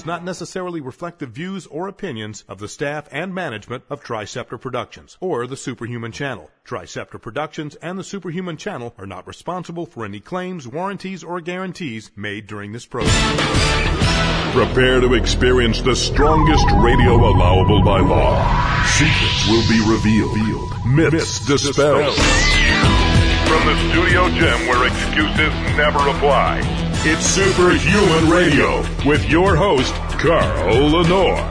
does not necessarily reflect the views or opinions of the staff and management of Triceptor Productions or the Superhuman Channel. Triceptor Productions and the Superhuman Channel are not responsible for any claims, warranties, or guarantees made during this program. Prepare to experience the strongest radio allowable by law. Secrets will be revealed. Myths dispelled. From the studio gym where excuses never apply. It's Superhuman Radio with your host, Carl Lenore.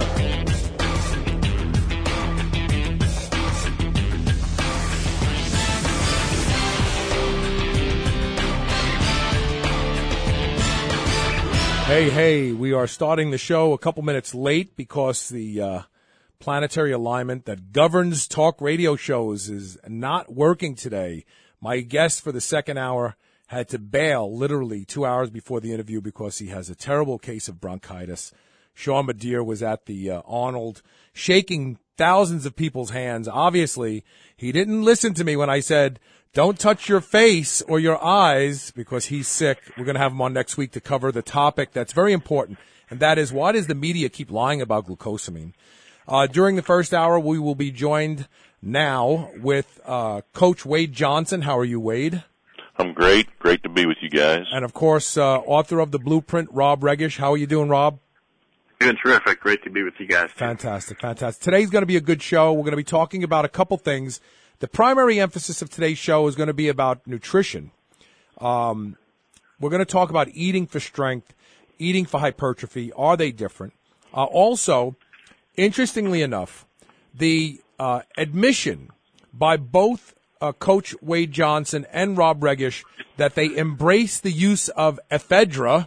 Hey, we are starting the show a couple minutes late because the planetary alignment that governs talk radio shows is not working today. My guest for the second hour had to bail literally 2 hours before the interview because he has a terrible case of bronchitis. Sean Madeir was at the Arnold shaking thousands of people's hands. Obviously, he didn't listen to me when I said, don't touch your face or your eyes because he's sick. We're going to have him on next week to cover the topic that's very important, and that is, why does the media keep lying about glucosamine? During the first hour, we will be joined now with Coach Wade Johnson. How are you, Wade? I'm great. Great to be with you guys. And, of course, author of The Blueprint, Rob Regish. How are you doing, Rob? Doing terrific. Great to be with you guys. Fantastic. Today's going to be a good show. We're going to be talking about a couple things. The primary emphasis of today's show is going to be about nutrition. We're going to talk about eating for strength, eating for hypertrophy. Are they different? Also, interestingly enough, the admission by both Coach Wade Johnson and Rob Regish that they embrace the use of ephedra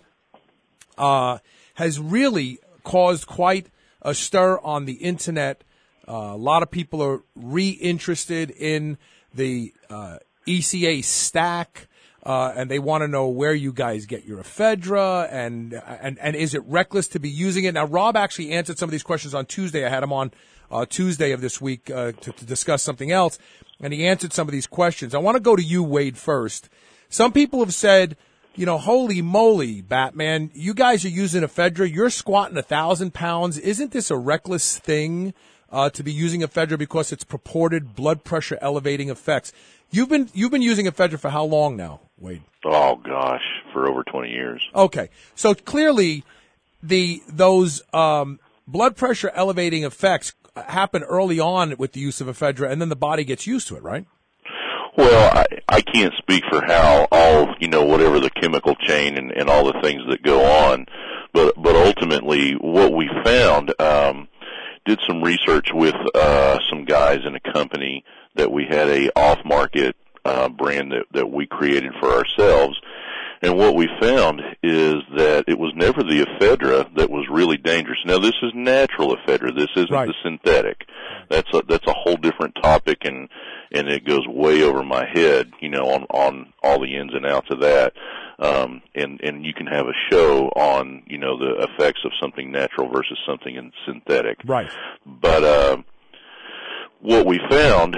has really caused quite a stir on the Internet. A lot of people are reinterested in the ECA stack, and they want to know where you guys get your ephedra, and is it reckless to be using it? Now, Rob actually answered some of these questions on Tuesday. I had him on Tuesday of this week to discuss something else, and he answered some of these questions. I want to go to you, Wade, first. Some people have said, holy moly, Batman, you guys are using ephedra. You're squatting 1,000 pounds. Isn't this a reckless thing to be using ephedra because it's purported blood pressure elevating effects? You've been using ephedra for how long now, Wade? Oh gosh, for over 20 years. Okay, so clearly those blood pressure elevating effects happen early on with the use of ephedra, and then the body gets used to it, right? Well, I can't speak for how all, whatever the chemical chain and all the things that go on, but ultimately what we found, did some research with some guys in a company that we had a off-market brand that we created for ourselves. And what we found is that it was never the ephedra that was really dangerous. Now, this is natural ephedra. This isn't right. The synthetic. That's a whole different topic, and it goes way over my head, on all the ins and outs of that. And you can have a show on, the effects of something natural versus something synthetic. Right. But what we found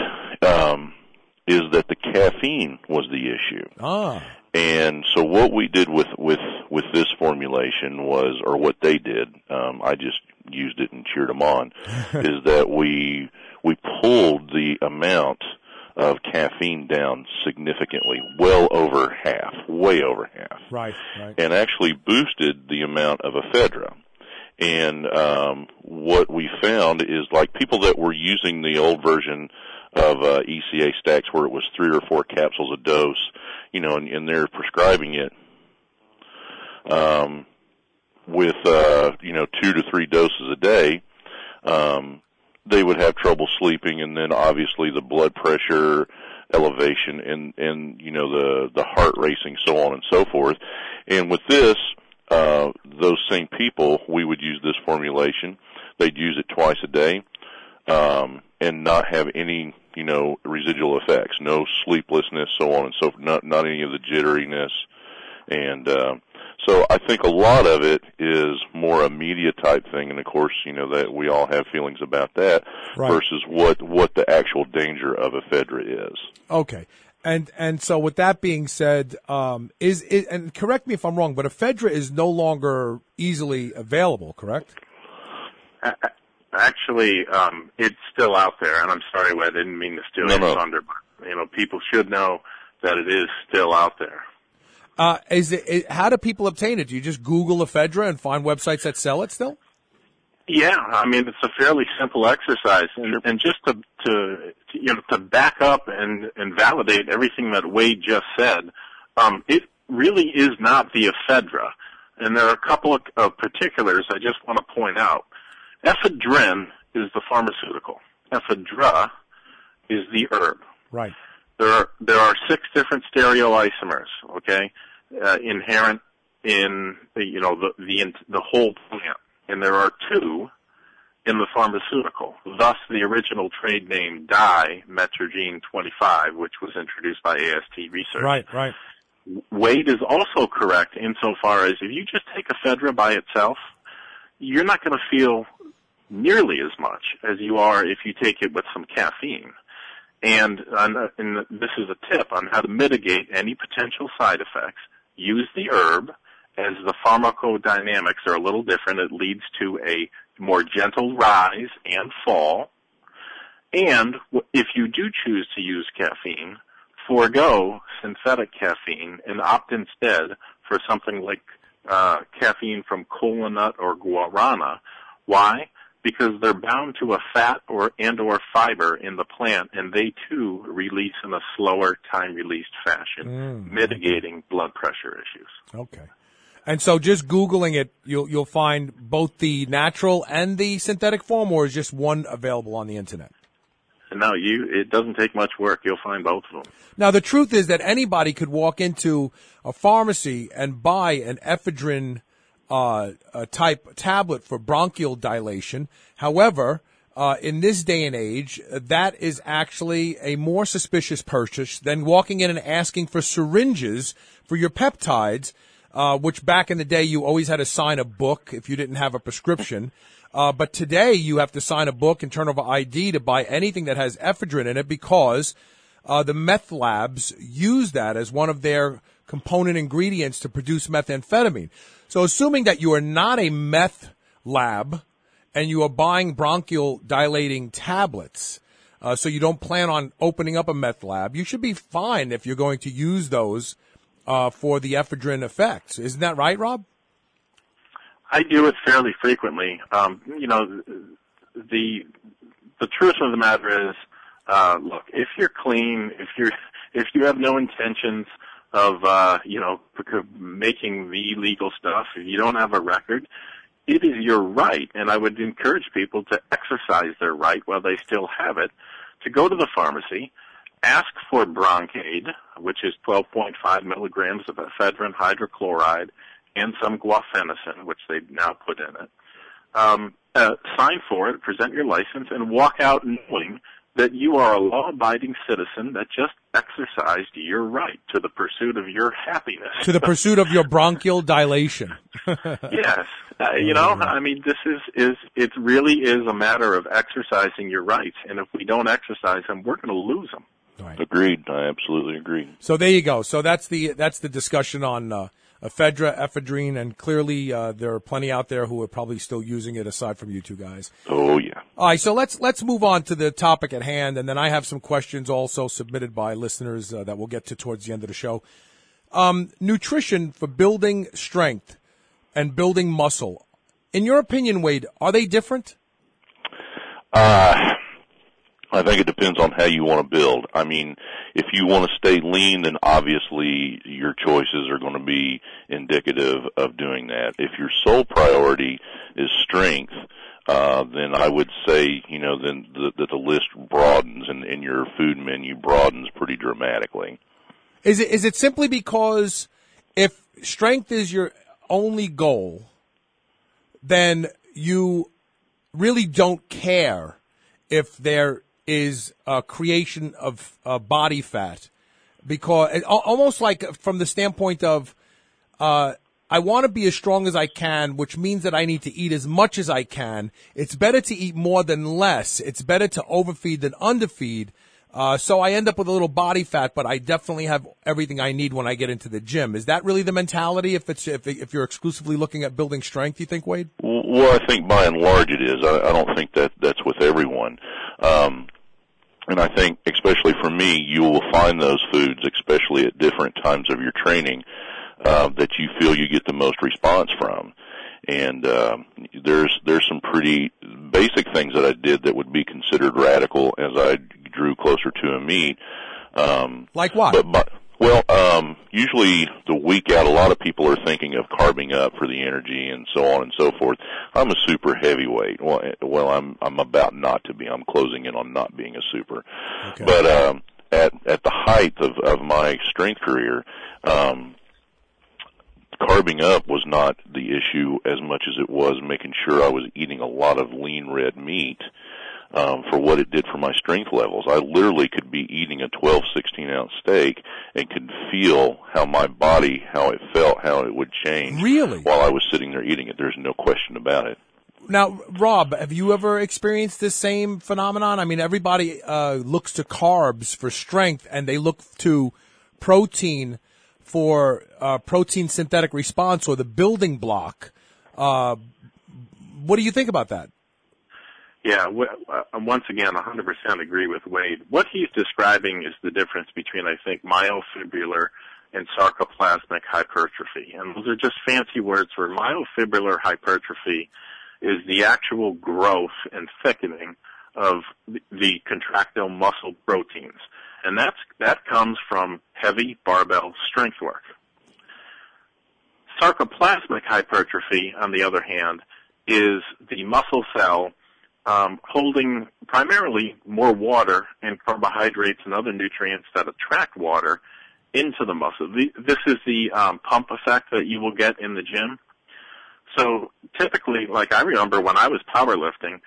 is that the caffeine was the issue. Ah. And so what we did with this formulation was, or what they did, I just used it and cheered them on, is that we pulled the amount of caffeine down significantly, well over half, way over half. Right. And actually boosted the amount of ephedra. And what we found is, like, people that were using the old version of ECA stacks where it was 3 or 4 capsules a dose, and they're prescribing it with 2 to 3 doses a day, they would have trouble sleeping, and then obviously the blood pressure elevation and the heart racing, so on and so forth. And with this, those same people, we would use this formulation. They'd use it twice a day, and not have any, residual effects, no sleeplessness, so on and so forth, not any of the jitteriness. And so I think a lot of it is more a media type thing, and of course, that we all have feelings about that, right, versus what the actual danger of ephedra is. Okay. And so with that being said, and correct me if I'm wrong, but ephedra is no longer easily available, correct? Actually, it's still out there, and I'm sorry, I didn't mean to steal your thunder, but people should know that it is still out there. How do people obtain it? Do you just Google ephedra and find websites that sell it still? Yeah, I mean, it's a fairly simple exercise, and just to back up and validate everything that Wade just said, it really is not the ephedra, and there are a couple of particulars I just want to point out. Ephedrine is the pharmaceutical. Ephedra is the herb. Right. There are 6 different stereoisomers, okay, inherent in the whole plant. And there are 2 in the pharmaceutical, thus the original trade name dimetrogene 25, which was introduced by AST Research. Right. Wade is also correct insofar as if you just take ephedra by itself, you're not going to feel nearly as much as you are if you take it with some caffeine. And this is a tip on how to mitigate any potential side effects. Use the herb. As the pharmacodynamics are a little different, it leads to a more gentle rise and fall. And if you do choose to use caffeine, forego synthetic caffeine and opt instead for something like caffeine from kola nut or guarana. Why? Because they're bound to a fat or fiber in the plant, and they too release in a slower time-released fashion, mitigating blood pressure issues. Okay. And so just Googling it, you'll find both the natural and the synthetic form, or is just one available on the internet? No, it doesn't take much work. You'll find both of them. Now, the truth is that anybody could walk into a pharmacy and buy an ephedrine type tablet for bronchial dilation. However, in this day and age, that is actually a more suspicious purchase than walking in and asking for syringes for your peptides, which back in the day you always had to sign a book if you didn't have a prescription. But today you have to sign a book and turn over ID to buy anything that has ephedrine in it because the meth labs use that as one of their component ingredients to produce methamphetamine. So assuming that you are not a meth lab and you are buying bronchial dilating tablets, so you don't plan on opening up a meth lab, you should be fine if you're going to use those for the ephedrine effects. Isn't that right, Rob? I do it fairly frequently. The truth of the matter is, look, if you're clean, if you have no intentions of making the illegal stuff, if you don't have a record, it is your right, and I would encourage people to exercise their right while they still have it, to go to the pharmacy, ask for Broncaid, which is 12.5 milligrams of ephedrine hydrochloride, and some guafenicin, which they've now put in it. Sign for it, present your license, and walk out knowing that you are a law-abiding citizen that just exercised your right to the pursuit of your happiness. To the pursuit of your bronchial dilation. Yes. I mean, it really is a matter of exercising your rights, and if we don't exercise them, we're going to lose them. Right. Agreed. I absolutely agree. So there you go. So that's the discussion on ephedrine, and clearly there are plenty out there who are probably still using it aside from you two guys. Oh, yeah. All right, so let's move on to the topic at hand, and then I have some questions also submitted by listeners that we'll get to towards the end of the show. Nutrition for building strength and building muscle. In your opinion, Wade, are they different? I think it depends on how you want to build. I mean, if you want to stay lean, then obviously your choices are going to be indicative of doing that. If your sole priority is strength, then I would say, then that the list broadens and your food menu broadens pretty dramatically. Is it simply because if strength is your only goal, then you really don't care if there is a creation of body fat, because almost like from the standpoint of I want to be as strong as I can, which means that I need to eat as much as I can. It's better to eat more than less. It's better to overfeed than underfeed. So I end up with a little body fat, but I definitely have everything I need when I get into the gym. Is that really the mentality if you're exclusively looking at building strength, you think, Wade? Well, I think by and large it is. I don't think that's with everyone. And I think, especially for me, you will find those foods, especially at different times of your training, that you feel you get the most response from. And there's some pretty basic things that I did that would be considered radical as I drew closer to a meet. Like what? Usually the week out, a lot of people are thinking of carbing up for the energy and so on and so forth. I'm a super heavyweight. Well, I'm about not to be. I'm closing in on not being a super. Okay. But at the height of my strength career, carbing up was not the issue as much as it was making sure I was eating a lot of lean red meat. For what it did for my strength levels. I literally could be eating a 12, 16-ounce steak and could feel how my body, how it felt, how it would change. Really? While I was sitting there eating it. There's no question about it. Now, Rob, have you ever experienced this same phenomenon? I mean, everybody looks to carbs for strength, and they look to protein for protein synthetic response or the building block. What do you think about that? Yeah, once again, 100% agree with Wade. What he's describing is the difference between, I think, myofibrillar and sarcoplasmic hypertrophy. And those are just fancy words for myofibrillar hypertrophy is the actual growth and thickening of the contractile muscle proteins. And that comes from heavy barbell strength work. Sarcoplasmic hypertrophy, on the other hand, is the muscle cell holding primarily more water and carbohydrates and other nutrients that attract water into the muscle. This is the pump effect that you will get in the gym. So typically, like I remember when I was powerlifting,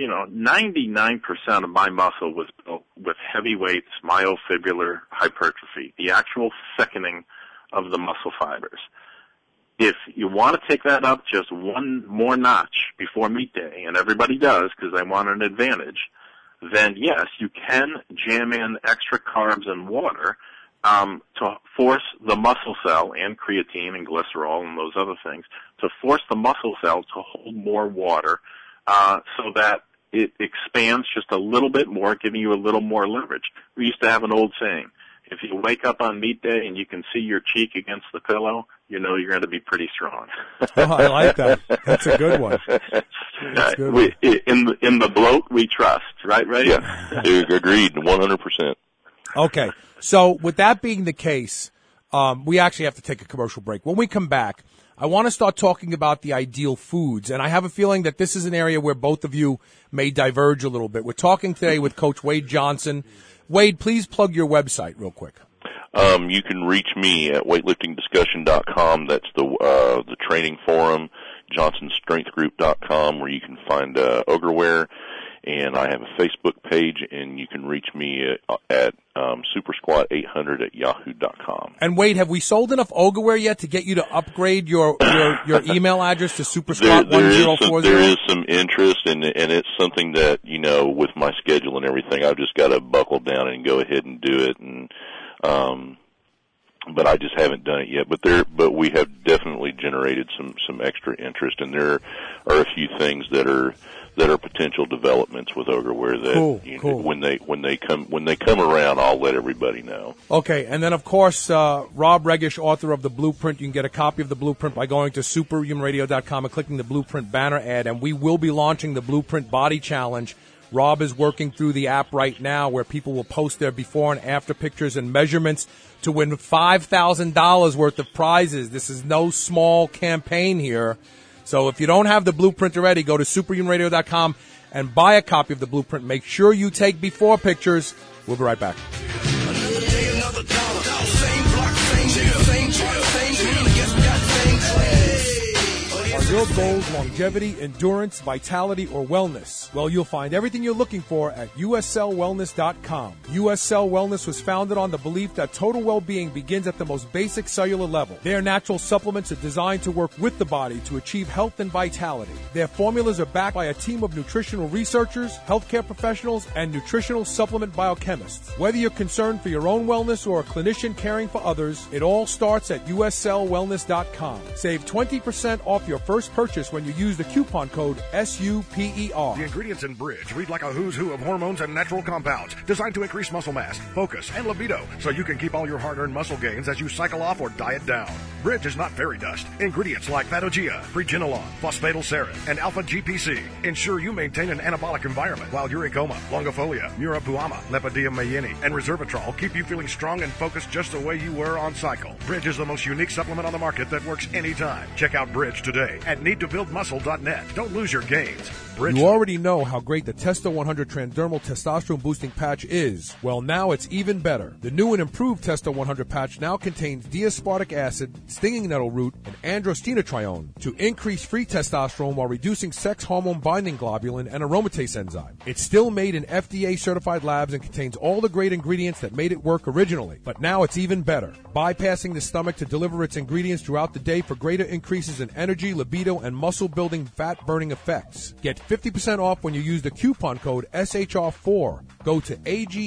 99% of my muscle was built with heavy weights, myofibrillar hypertrophy, the actual thickening of the muscle fibers. If you want to take that up just one more notch before meet day, and everybody does because they want an advantage, then yes, you can jam in extra carbs and water to force the muscle cell and creatine and glycerol and those other things to force the muscle cell to hold more water so that it expands just a little bit more, giving you a little more leverage. We used to have an old saying, if you wake up on meet day and you can see your cheek against the pillow, you know you're going to be pretty strong. Oh, I like that. That's a good one. That's a good one. In the bloat, we trust. Right, Ray? Yeah, agreed, 100%. Okay. So with that being the case, we actually have to take a commercial break. When we come back, I want to start talking about the ideal foods, and I have a feeling that this is an area where both of you may diverge a little bit. We're talking today with Coach Wade Johnson. Wade, please plug your website real quick. You can reach me at weightliftingdiscussion.com. That's the training forum, johnsonstrengthgroup.com, where you can find Ogreware. And I have a Facebook page, and you can reach me at supersquat800@yahoo.com. And Wade, have we sold enough Ogreware yet to get you to upgrade your email address to supersquat1040? There is some interest, and it's something that, with my schedule and everything, I've just got to buckle down and go ahead and do it. And but I just haven't done it yet. But we have definitely generated some extra interest, and there are a few things that are potential developments with Ogreware that cool. when they come around, I'll let everybody know. Okay, and then of course Rob Regish, author of The Blueprint. You can get a copy of The Blueprint by going to superhumanradio.com and clicking the Blueprint banner ad, and we will be launching the Blueprint Body Challenge. Rob is working through the app right now where people will post their before and after pictures and measurements to win $5,000 worth of prizes. This is no small campaign here. So if you don't have the Blueprint already, go to superhumanradio.com and buy a copy of the Blueprint. Make sure you take before pictures. We'll be right back. Another day, another dollar. Same block, same deal, same deal, same deal. Guess we got the same trade. your goals longevity, endurance, vitality, or wellness? Well, you'll find everything you're looking for at uscellwellness.com. US Cell Wellness was founded on the belief that total well-being begins at the most basic cellular level. Their natural supplements are designed to work with the body to achieve health and vitality. Their formulas are backed by a team of nutritional researchers, healthcare professionals, and nutritional supplement biochemists. Whether you're concerned for your own wellness or a clinician caring for others, it all starts at uscellwellness.com. Save 20% off your first purchase when you use the coupon code SUPER. The ingredients in Bridge read like a who's who of hormones and natural compounds designed to increase muscle mass, focus, and libido so you can keep all your hard-earned muscle gains as you cycle off or diet down. Bridge is not fairy dust. Ingredients like Phagogia, Pregenolone, Phosphatidylserine, and Alpha-GPC ensure you maintain an anabolic environment while Uricoma, Longifolia, Murapuama, Lepidopteran, and Resveratrol keep you feeling strong and focused just the way you were on cycle. Bridge is the most unique supplement on the market that works anytime. Check out Bridge today at needtobuildmuscle.net. Don't lose your gains. Bridge. You already know how great the Testo 100 Transdermal Testosterone Boosting Patch is. Well, now it's even better. The new and improved Testo 100 patch now contains D-aspartic acid, stinging nettle root, and androstenedione to increase free testosterone while reducing sex hormone binding globulin and aromatase enzyme. It's still made in FDA-certified labs and contains all the great ingredients that made it work originally. But now it's even better, bypassing the stomach to deliver its ingredients throughout the day for greater increases in energy, libido, and muscle-building, fat-burning effects. Get 50% off when you use the coupon code SHR4. Go to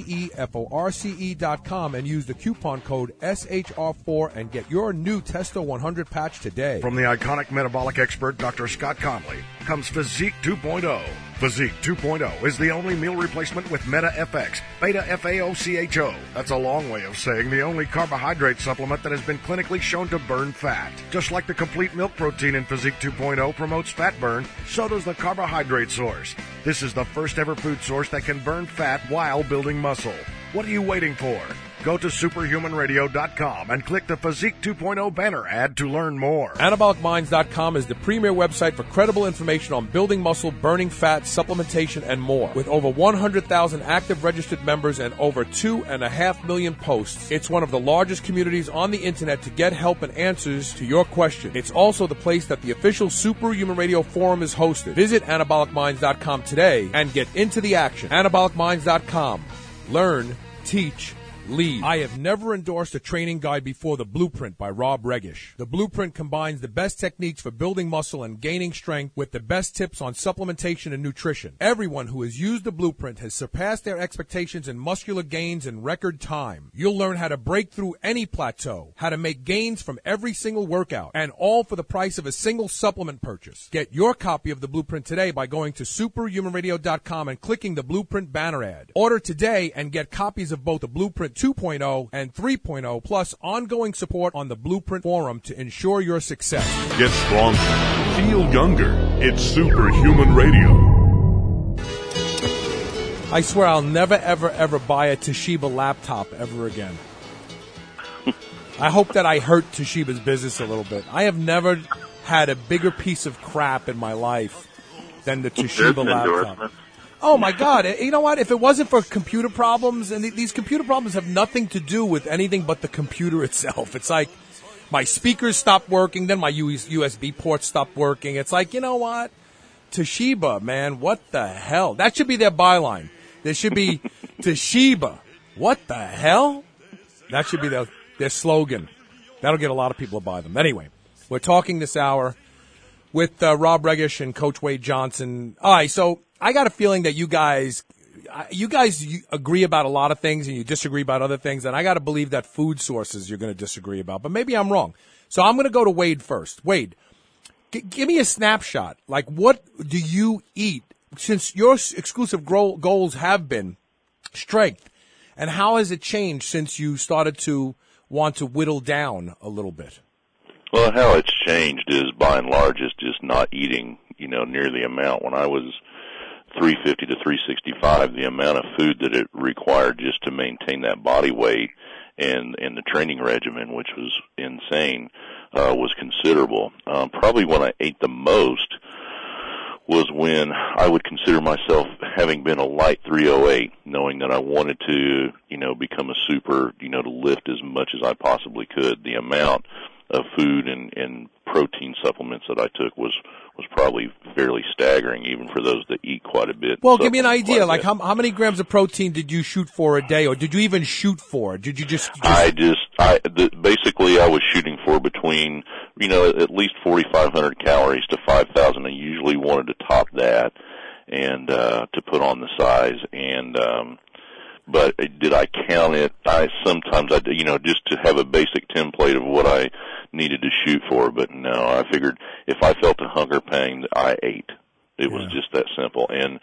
AGEFORCE.com and use the coupon code SHR4 and get your new Testo 100 patch today. From the iconic metabolic expert Dr. Scott Conley comes Physique 2.0. Physique 2.0 is the only meal replacement with Meta-FX, Beta-FAOCHO. That's a long way of saying the only carbohydrate supplement that has been clinically shown to burn fat. Just like the complete milk protein in Physique 2.0 promotes fat burn, so does the carbohydrate source. This is the first ever food source that can burn fat while building muscle. What are you waiting for? Go to superhumanradio.com and click the Physique 2.0 banner ad to learn more. AnabolicMinds.com is the premier website for credible information on building muscle, burning fat, supplementation, and more. With over 100,000 active registered members and over 2.5 million posts, it's one of the largest communities on the internet to get help and answers to your questions. It's also the place that the official Superhuman Radio Forum is hosted. Visit AnabolicMinds.com today and get into the action. AnabolicMinds.com. Learn, teach, lead. I have never endorsed a training guide before The Blueprint by Rob Regish. The Blueprint combines the best techniques for building muscle and gaining strength with the best tips on supplementation and nutrition. Everyone who has used The Blueprint has surpassed their expectations in muscular gains in record time. You'll learn how to break through any plateau, how to make gains from every single workout, and all for the price of a single supplement purchase. Get your copy of The Blueprint today by going to superhumanradio.com and clicking the Blueprint banner ad. Order today and get copies of both The Blueprint 2.0 and 3.0, plus ongoing support on the Blueprint Forum to ensure your success. Get stronger. Feel younger. It's Superhuman Radio. I swear I'll never, ever, ever buy a Toshiba laptop ever again. I hope that I hurt Toshiba's business a little bit. I have never had a bigger piece of crap in my life than the Toshiba laptop. Oh, my God. You know what? If it wasn't for computer problems, and these computer problems have nothing to do with anything but the computer itself. It's like my speakers stopped working, then my USB ports stopped working. It's like, you know what? Toshiba, man, what the hell? That should be their byline. There should be Toshiba. What the hell? That should be their slogan. That'll get a lot of people to buy them. Anyway, we're talking this hour with Rob Regish and Coach Wade Johnson. All right, so I got a feeling that you guys agree about a lot of things and you disagree about other things, and I got to believe that food sources you're going to disagree about, but maybe I'm wrong. So I'm going to go to Wade first. Wade, give me a snapshot. Like, what do you eat since your exclusive goals have been strength, and how has it changed since you started to want to whittle down a little bit? Well, how it's changed is, by and large, is just not eating, near the amount. When I was 350 to 365, the amount of food that it required just to maintain that body weight and the training regimen, which was insane, was considerable. Probably when I ate the most was when I would consider myself having been a light 308, knowing that I wanted to, become a super, to lift as much as I possibly could. The amount food and protein supplements that I took was probably fairly staggering, even for those that eat quite a bit. Well, give me an idea. Like how many grams of protein did you shoot for a day, or did you even shoot for? Did you just? Basically I was shooting for between, at least 4,500 calories to 5,000. I usually wanted to top that and to put on the size. And but did I count it? Sometimes I just to have a basic template of what I needed to shoot for. But no, I figured if I felt a hunger pang, I ate. It was just that simple. And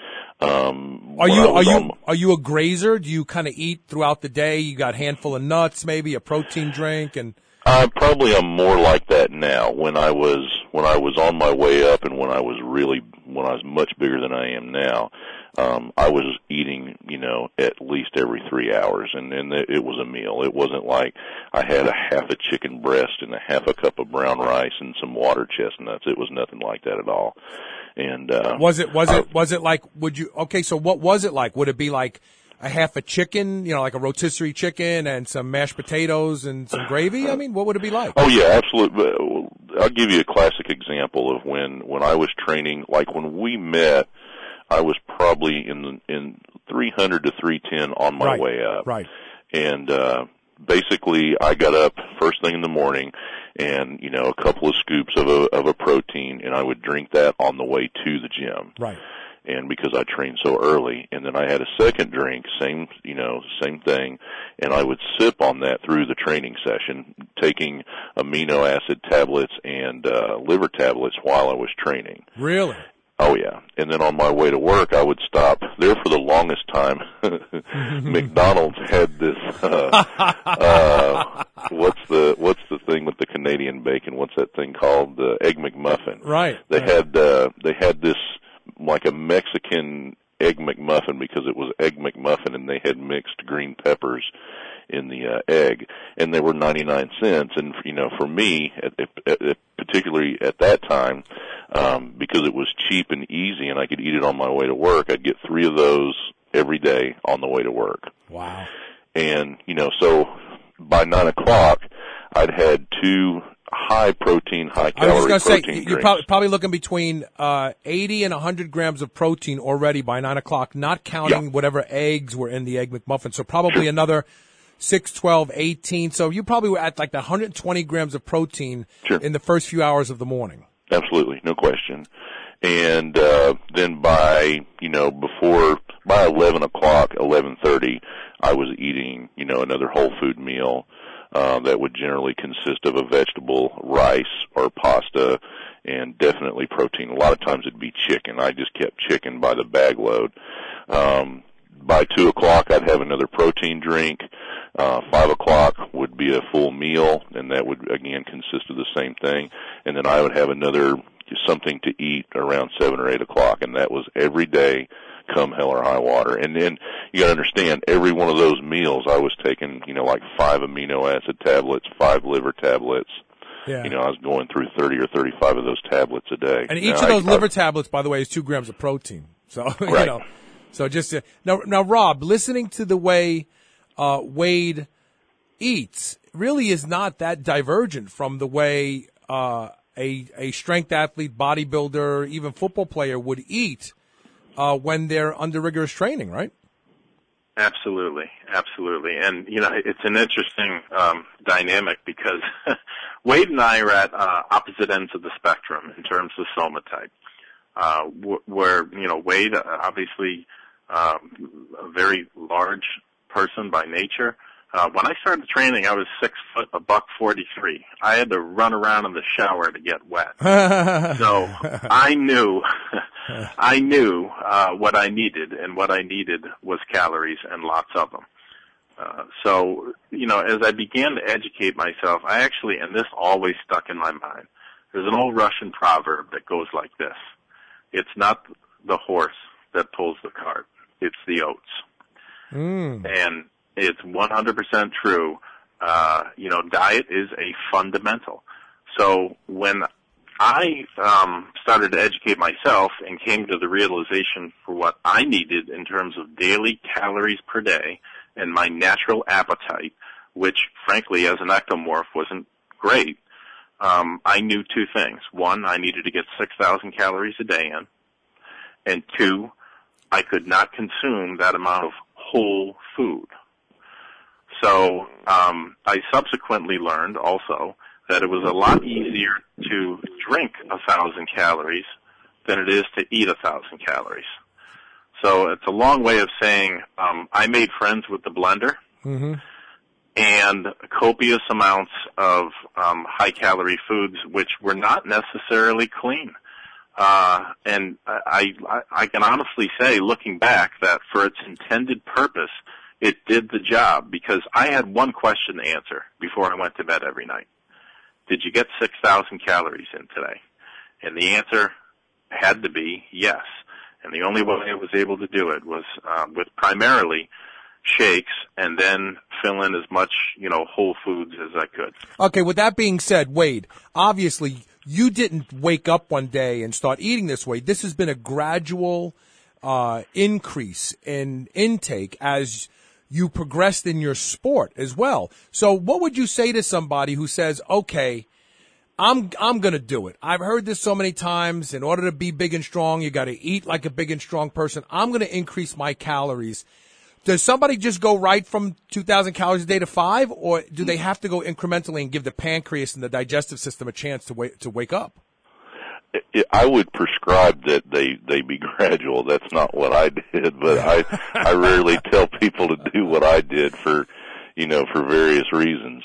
are you a grazer? Do you kind of eat throughout the day? You got a handful of nuts, maybe a protein drink, and probably I'm more like that now. When I was on my way up, and when I was much bigger than I am now, I was eating, at least every 3 hours, and it was a meal. It wasn't like I had a half a chicken breast and a half a cup of brown rice and some water chestnuts. It was nothing like that at all. And was it like? So what was it like? Would it be like a half a chicken, like a rotisserie chicken and some mashed potatoes and some gravy? I mean, what would it be like? Oh yeah, absolutely. I'll give you a classic example of when I was training. Like when we met, I was probably in 300 to 310 on my way up. Right. And basically I got up first thing in the morning and, a couple of scoops of a protein, and I would drink that on the way to the gym. Right. And because I trained so early, and then I had a second drink, same thing, and I would sip on that through the training session, taking amino acid tablets and liver tablets while I was training. Really? Oh yeah. And then on my way to work, I would stop there for the longest time. McDonald's had this, what's the thing with the Canadian bacon? What's that thing called? The Egg McMuffin. Right. They had this, like a Mexican Egg McMuffin, because it was Egg McMuffin and they had mixed green peppers in the egg, and they were 99 cents. And for me, particularly at that time, because it was cheap and easy and I could eat it on my way to work, I'd get 3 of those every day on the way to work. Wow. And so by 9 o'clock, I'd had 2 high protein, high calorie protein I was going to say, drinks. you're probably looking between 80 and 100 grams of protein already by 9 o'clock, not counting whatever eggs were in the Egg McMuffin. So probably another 6, 12, 18. So you probably were at like the 120 grams of protein in the first few hours of the morning. Absolutely, no question. And then by 11 o'clock, 11:30, I was eating, another whole food meal that would generally consist of a vegetable, rice, or pasta, and definitely protein. A lot of times it'd be chicken. I just kept chicken by the bag load. By 2 o'clock, I'd have another protein drink. 5 o'clock would be a full meal, and that would, again, consist of the same thing. And then I would have something to eat around 7 or 8 o'clock, and that was every day, come hell or high water. And then you got to understand, every one of those meals, I was taking, like 5 amino acid tablets, 5 liver tablets. Yeah. I was going through 30 or 35 of those tablets a day. And each of those liver tablets, by the way, is 2 grams of protein. So, right. So just now, Rob, listening to the way Wade eats really is not that divergent from the way a strength athlete, bodybuilder, even football player would eat when they're under rigorous training, right? Absolutely. And, it's an interesting dynamic because Wade and I are at opposite ends of the spectrum in terms of soma type. Where, Wade, obviously, a very large person by nature. When I started training, I was 6 foot, $143. I had to run around in the shower to get wet. So I knew what I needed, and what I needed was calories and lots of them. So, as I began to educate myself, and this always stuck in my mind. There's an old Russian proverb that goes like this: it's not the horse that pulls the cart, it's the oats. And it's 100% true. Diet is a fundamental. So when I started to educate myself and came to the realization for what I needed in terms of daily calories per day and my natural appetite, which frankly as an ectomorph wasn't great, I knew two things. One, I needed to get 6,000 calories a day in. And two, I could not consume that amount of whole food. So I subsequently learned also that it was a lot easier to drink 1,000 calories than it is to eat 1,000 calories. So it's a long way of saying I made friends with the blender. Mm-hmm. And copious amounts of high-calorie foods, which were not necessarily clean. And I can honestly say, looking back, that for its intended purpose, it did the job, because I had one question to answer before I went to bed every night. Did you get 6,000 calories in today? And the answer had to be yes. And the only way I was able to do it was with primarily shakes, and then fill in as much, whole foods as I could. Okay, with that being said, Wade, obviously you didn't wake up one day and start eating this way. This has been a gradual increase in intake as you progressed in your sport as well. So what would you say to somebody who says, okay, I'm going to do it. I've heard this so many times. In order to be big and strong, you got to eat like a big and strong person. I'm going to increase my calories. Does somebody just go right from 2,000 calories a day to 5, or do they have to go incrementally and give the pancreas and the digestive system a chance to wake up? I would prescribe that they be gradual. That's not what I did, but I rarely tell people to do what I did for various reasons.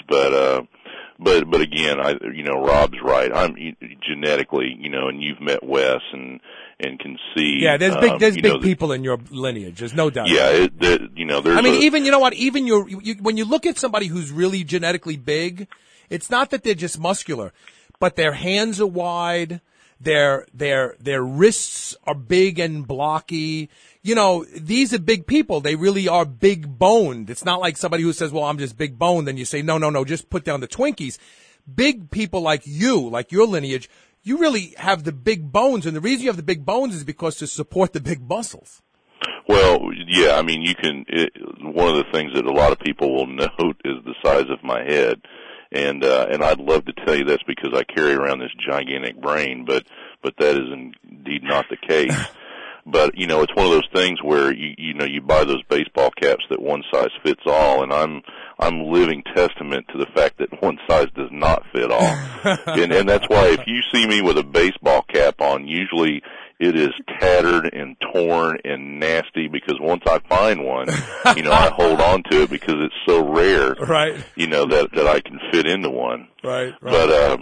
But again, Rob's right. I'm genetically, and you've met Wes and can see. Yeah, there's big people in your lineage. There's no doubt. Yeah, there's. I mean, even when you look at somebody who's really genetically big, it's not that they're just muscular, but their hands are wide. Their wrists are big and blocky. These are big people. They really are big boned. It's not like somebody who says, well, I'm just big boned. Then you say, no, just put down the Twinkies. Big people like your lineage, you really have the big bones. And the reason you have the big bones is because to support the big muscles. Well, yeah, I mean, one of the things that a lot of people will note is the size of my head. And I'd love to tell you that's because I carry around this gigantic brain, but that is indeed not the case. But, it's one of those things where you buy those baseball caps that one size fits all, and I'm living testament to the fact that one size does not fit all. and that's why if you see me with a baseball cap on, usually it is tattered and torn and nasty, because once I find one, I hold on to it because it's so rare, right? That I can fit into one. Right. But,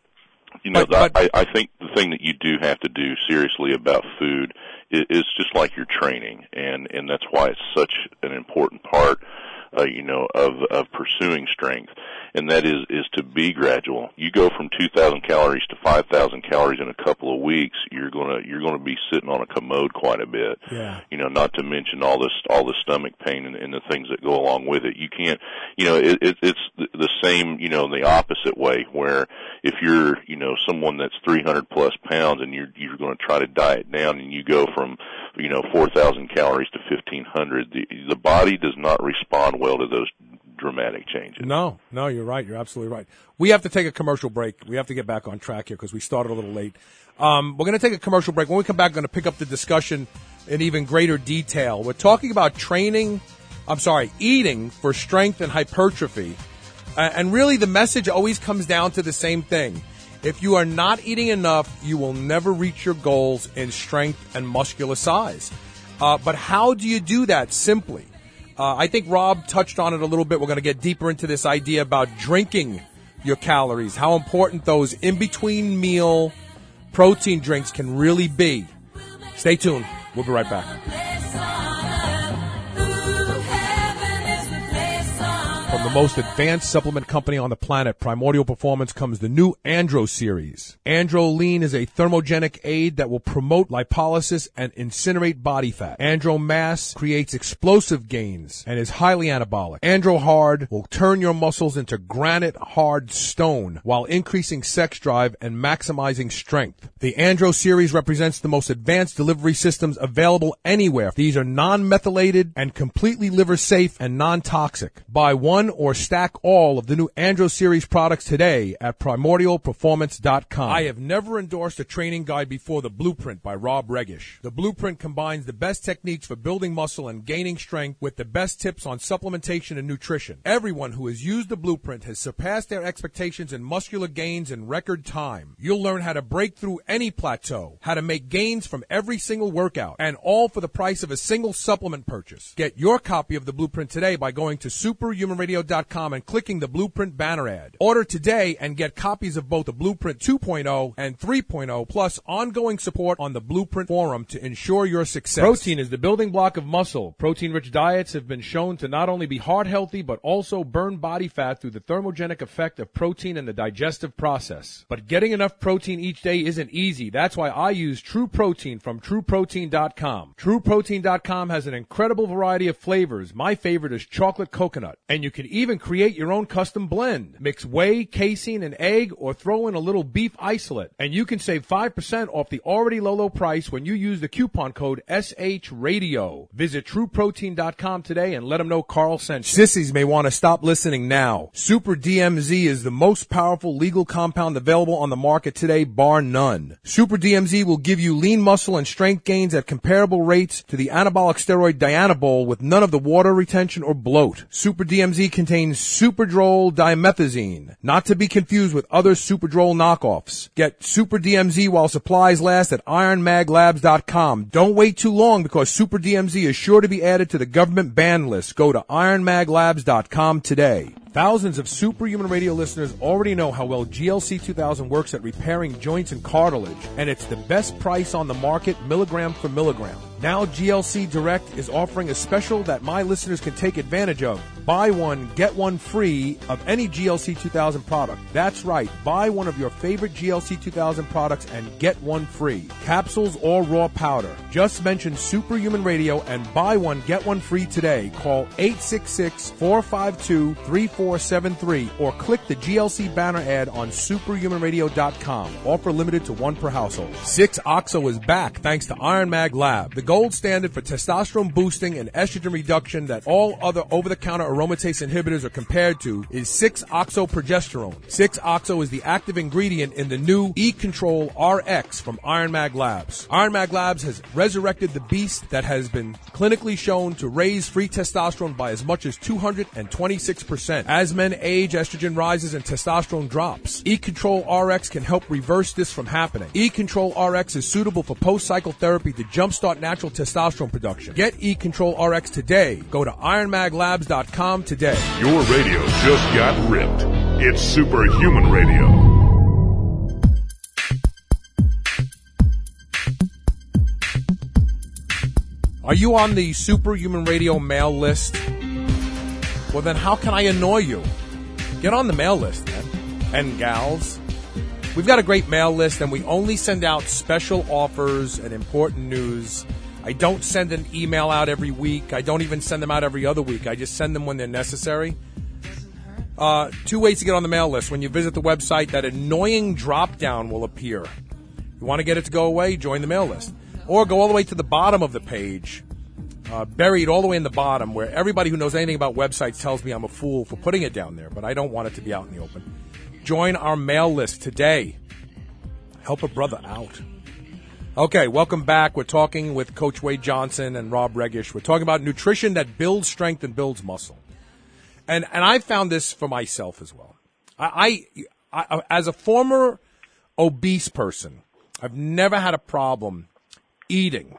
I think the thing that you do have to do seriously about food is just like your training, and that's why it's such an important part, of pursuing strength, and that is to be gradual. You go from 2,000 calories to 5,000 calories in a couple of weeks, you're gonna be sitting on a commode quite a bit. Yeah. Not to mention all the stomach pain and the things that go along with it. You can't, it's the same, the opposite way, where if you're, someone that's 300 plus pounds and you're going to try to diet down, and you go from, 4,000 calories to 1,500, the body does not respond well to those dramatic changes. No, you're right. You're absolutely right. We have to take a commercial break. We have to get back on track here because we started a little late. We're going to take a commercial break. When we come back, we're going to pick up the discussion in even greater detail. We're talking about eating for strength and hypertrophy. And really the message always comes down to the same thing. If you are not eating enough, you will never reach your goals in strength and muscular size. But how do you do that? Simply. I think Rob touched on it a little bit. We're going to get deeper into this idea about drinking your calories, how important those in-between meal protein drinks can really be. Stay tuned. We'll be right back. From the most advanced supplement company on the planet, Primordial Performance, comes the new Andro series. Andro Lean is a thermogenic aid that will promote lipolysis and incinerate body fat. Andro Mass creates explosive gains and is highly anabolic. Andro Hard will turn your muscles into granite hard stone while increasing sex drive and maximizing strength. The Andro series represents the most advanced delivery systems available anywhere. These are non-methylated and completely liver safe and non-toxic. Buy one one or stack all of the new Andro Series products today at primordialperformance.com. I have never endorsed a training guide before, The Blueprint by Rob Regish. The Blueprint combines the best techniques for building muscle and gaining strength with the best tips on supplementation and nutrition. Everyone who has used The Blueprint has surpassed their expectations in muscular gains in record time. You'll learn how to break through any plateau, how to make gains from every single workout, and all for the price of a single supplement purchase. Get your copy of The Blueprint today by going to superhumanradio.com and clicking the Blueprint banner ad. Order today and get copies of both the Blueprint 2.0 and 3.0, plus ongoing support on the Blueprint forum to ensure your success. Protein is the building block of muscle. Protein-rich diets have been shown to not only be heart healthy, but also burn body fat through the thermogenic effect of protein in the digestive process. But getting enough protein each day isn't easy. That's why I use True Protein from TrueProtein.com. TrueProtein.com has an incredible variety of flavors. My favorite is chocolate coconut. And you can even create your own custom blend. Mix whey, casein, and egg, or throw in a little beef isolate. And you can save 5% off the already low price when you use the coupon code SHRadio. Visit TrueProtein.com today and let them know Carl sent you. Sissies may want to stop listening now. Super DMZ is the most powerful legal compound available on the market today, bar none. Super DMZ will give you lean muscle and strength gains at comparable rates to the anabolic steroid Dianabol with none of the water retention or bloat. Super DMZ contains Superdrol dimethazine, not to be confused with other Superdrol knockoffs. Get Super DMZ while supplies last at ironmaglabs.com. Don't wait too long because Super DMZ is sure to be added to the government ban list. Go to ironmaglabs.com today. Thousands of Superhuman Radio listeners already know how well GLC 2000 works at repairing joints and cartilage, and it's the best price on the market, milligram for milligram. Now GLC Direct is offering a special that my listeners can take advantage of. Buy one, get one free of any GLC 2000 product. That's right. Buy one of your favorite GLC 2000 products and get one free. Capsules or raw powder. Just mention Superhuman Radio and buy one, get one free today. Call 866-452-3473 or click the GLC banner ad on superhumanradio.com. Offer limited to one per household. 6-OXO is back thanks to Iron Mag Lab, the gold standard for testosterone boosting and estrogen reduction that all other over-the-counter aromatase inhibitors are compared to is 6-oxoprogesterone. 6-oxo is the active ingredient in the new E-Control RX from Iron Mag Labs. Iron Mag Labs has resurrected the beast that has been clinically shown to raise free testosterone by as much as 226%. As men age, estrogen rises and testosterone drops. E-Control RX can help reverse this from happening. E-Control RX is suitable for post-cycle therapy to jumpstart natural testosterone production. Get E-Control RX today. Go to ironmaglabs.com today. Your radio just got ripped. It's Superhuman Radio. Are you on the Superhuman Radio mail list? Well, then how can I annoy you? Get on the mail list, man. And gals. We've got a great mail list, and we only send out special offers and important news. I don't send an email out every week. I don't even send them out every other week. I just send them when they're necessary. 2 ways to get on the mail list. When you visit the website, that annoying drop-down will appear. You want to get it to go away? Join the mail list. Or go all the way to the bottom of the page, buried all the way in the bottom, where everybody who knows anything about websites tells me I'm a fool for putting it down there, but I don't want it to be out in the open. Join our mail list today. Help a brother out. Okay, welcome back. We're talking with Coach Wade Johnson and Rob Regish. We're talking about nutrition that builds strength and builds muscle. And I found this for myself as well. I as a former obese person, I've never had a problem eating.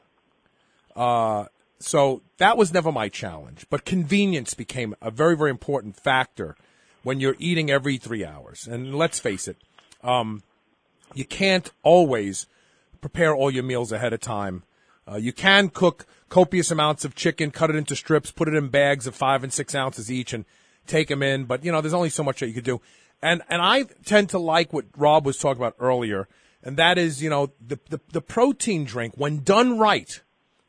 So that was never my challenge. But convenience became a very, very important factor when you're eating every 3 hours. And let's face it, you can't always prepare all your meals ahead of time. You can cook copious amounts of chicken, cut it into strips, put it in bags of 5 and 6 ounces each, and take them in. But, you know, there's only so much that you could do. And I tend to like what Rob was talking about earlier, and that is, you know, the protein drink, when done right,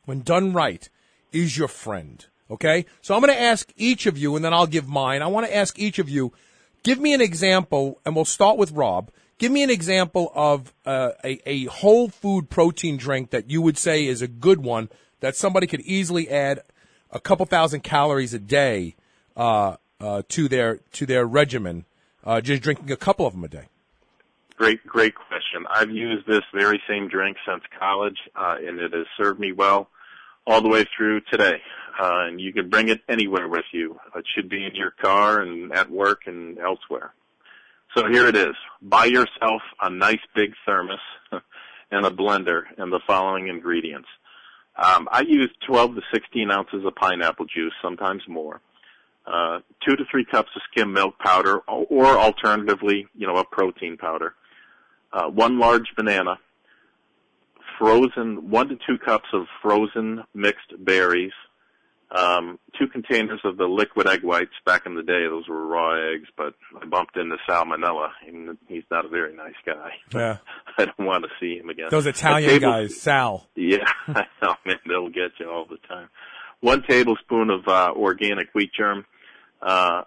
is your friend. Okay? So I'm going to ask each of you, and then I'll give mine. I want to ask each of you, give me an example, and we'll start with Rob. Give me an example of a whole food protein drink that you would say is a good one that somebody could easily add a couple thousand calories a day to their regimen, just drinking a couple of them a day? Great question. I've used this very same drink since college, and it has served me well all the way through today. And you can bring it anywhere with you. It should be in your car and at work and elsewhere. So here it is. Buy yourself a nice big thermos and a blender and the following ingredients. I use 12 to 16 ounces of pineapple juice, sometimes more. 2 to 3 cups of skim milk powder, or alternatively, a protein powder. 1 large banana. 1 to 2 cups of frozen mixed berries. 2 containers of the liquid egg whites. Back in the day, those were raw eggs, but I bumped into salmonella, and he's not a very nice guy. Yeah. I don't want to see him again. Those Italian guys, Sal. Yeah, I know, man, they'll get you all the time. 1 tablespoon of organic wheat germ, a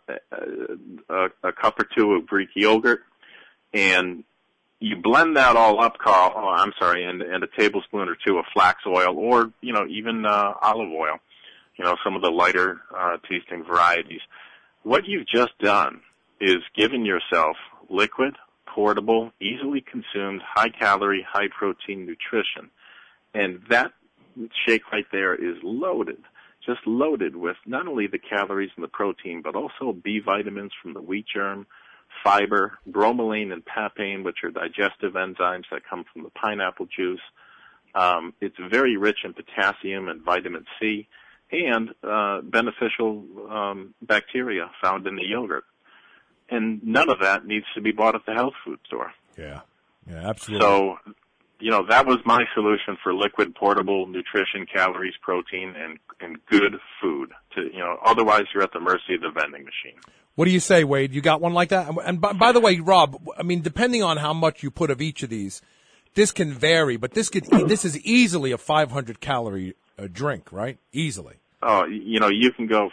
cup or 2 of Greek yogurt, and you blend that all up, Carl. Oh, I'm sorry, and a tablespoon or 2 of flax oil, or even olive oil. Some of the lighter tasting varieties. What you've just done is given yourself liquid, portable, easily consumed, high-calorie, high-protein nutrition. And that shake right there is loaded, just loaded with not only the calories and the protein, but also B vitamins from the wheat germ, fiber, bromelain and papain, which are digestive enzymes that come from the pineapple juice. It's very rich in potassium and vitamin C, and beneficial bacteria found in the yogurt. And none of that needs to be bought at the health food store. Yeah, absolutely. So, that was my solution for liquid, portable nutrition, calories, protein, and good food. Otherwise you're at the mercy of the vending machine. What do you say, Wade? You got one like that? And by the way, Rob, depending on how much you put of each of these, this can vary, but this is easily a 500-calorie drink, right? Easily. Oh, you can go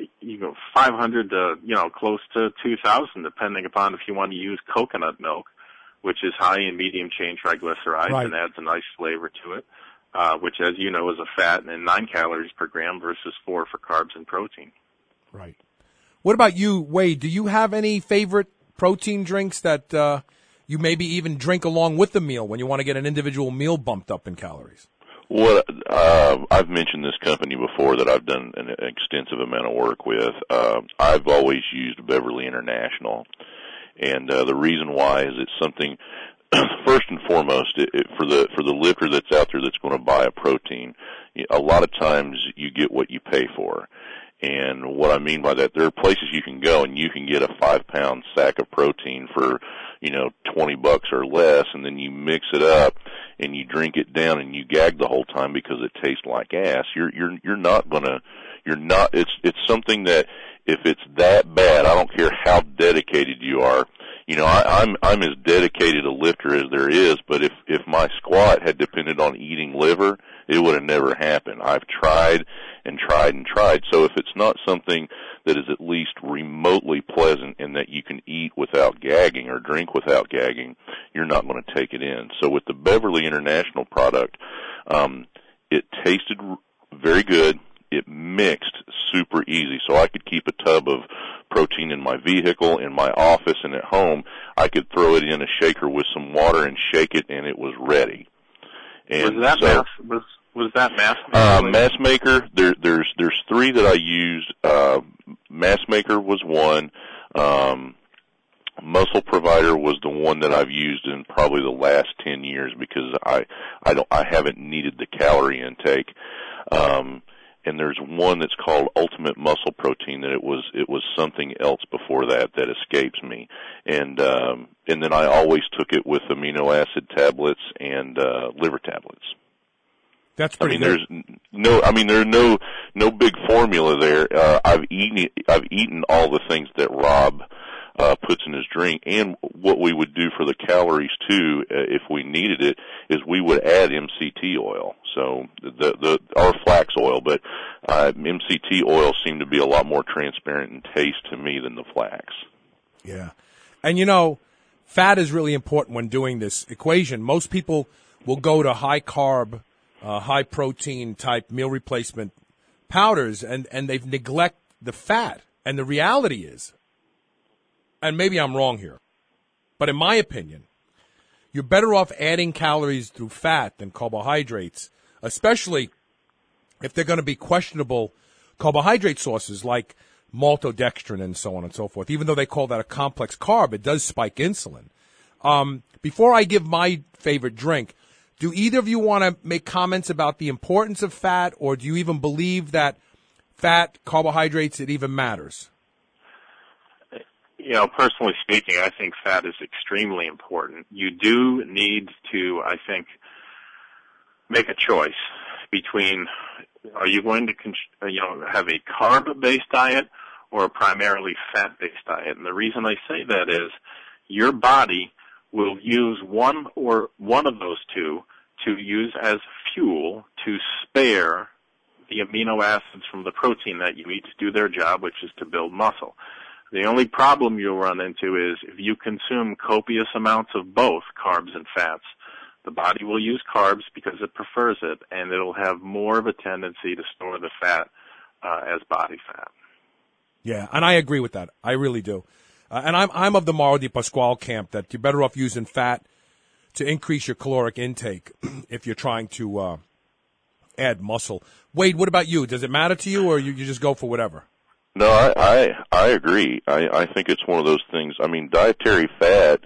500 to, close to 2,000, depending upon if you want to use coconut milk, which is high in medium chain triglycerides, right, and adds a nice flavor to it, which, as you know, is a fat and 9 calories per gram versus 4 for carbs and protein. Right. What about you, Wade? Do you have any favorite protein drinks that you maybe even drink along with the meal when you want to get an individual meal bumped up in calories? Well, I've mentioned this company before that I've done an extensive amount of work with. I've always used Beverly International, and the reason why is it's something. First and foremost, for the lifter that's out there that's going to buy a protein, a lot of times you get what you pay for. And what I mean by that, there are places you can go and you can get a 5-pound sack of protein for, $20 or less, and then you mix it up and you drink it down and you gag the whole time because it tastes like ass. It's something that if it's that bad, I don't care how dedicated you are. I'm as dedicated a lifter as there is, but if my squat had depended on eating liver, it would have never happened. I've tried and tried and tried. So if it's not something that is at least remotely pleasant and that you can eat without gagging or drink without gagging, you're not going to take it in. So with the Beverly International product, it tasted very good. It mixed super easy. So I could keep a tub of protein in my vehicle, in my office, and at home. I could throw it in a shaker with some water and shake it, and it was ready. And was that Mass Maker? Mass Maker, there's 3 that I used. Mass Maker was one. Muscle Provider was the one that I've used in probably the last 10 years because I haven't needed the calorie intake. And there's one that's called Ultimate Muscle Protein that it was something else before that escapes me. And then I always took it with amino acid tablets and liver tablets. That's pretty good. There's no big formula there. I've eaten all the things that Rob puts in his drink, and what we would do for the calories too, if we needed it, is we would add MCT oil. So our flax oil, but MCT oil seemed to be a lot more transparent in taste to me than the flax. Yeah, and fat is really important when doing this equation. Most people will go to high carb, high protein type meal replacement powders, and they neglect the fat. And the reality is, and maybe I'm wrong here, but in my opinion, you're better off adding calories through fat than carbohydrates, especially if they're going to be questionable carbohydrate sources like maltodextrin and so on and so forth. Even though they call that a complex carb, it does spike insulin. Before I give my favorite drink, do either of you want to make comments about the importance of fat, or do you even believe that fat, carbohydrates, it even matters? You know, personally speaking, I think fat is extremely important. You do need to, I think, make a choice between, are you going to, have a carb-based diet or a primarily fat-based diet? And the reason I say that is your body will use one of those two to use as fuel to spare the amino acids from the protein that you eat to do their job, which is to build muscle. The only problem you'll run into is if you consume copious amounts of both carbs and fats, the body will use carbs because it prefers it, and it'll have more of a tendency to store the fat as body fat. Yeah, and I agree with that. I really do. And I'm of the Mauro Di Pasquale camp that you're better off using fat to increase your caloric intake if you're trying to add muscle. Wade, what about you? Does it matter to you, or you just go for whatever? No, I agree. I think it's one of those things. I mean, dietary fat,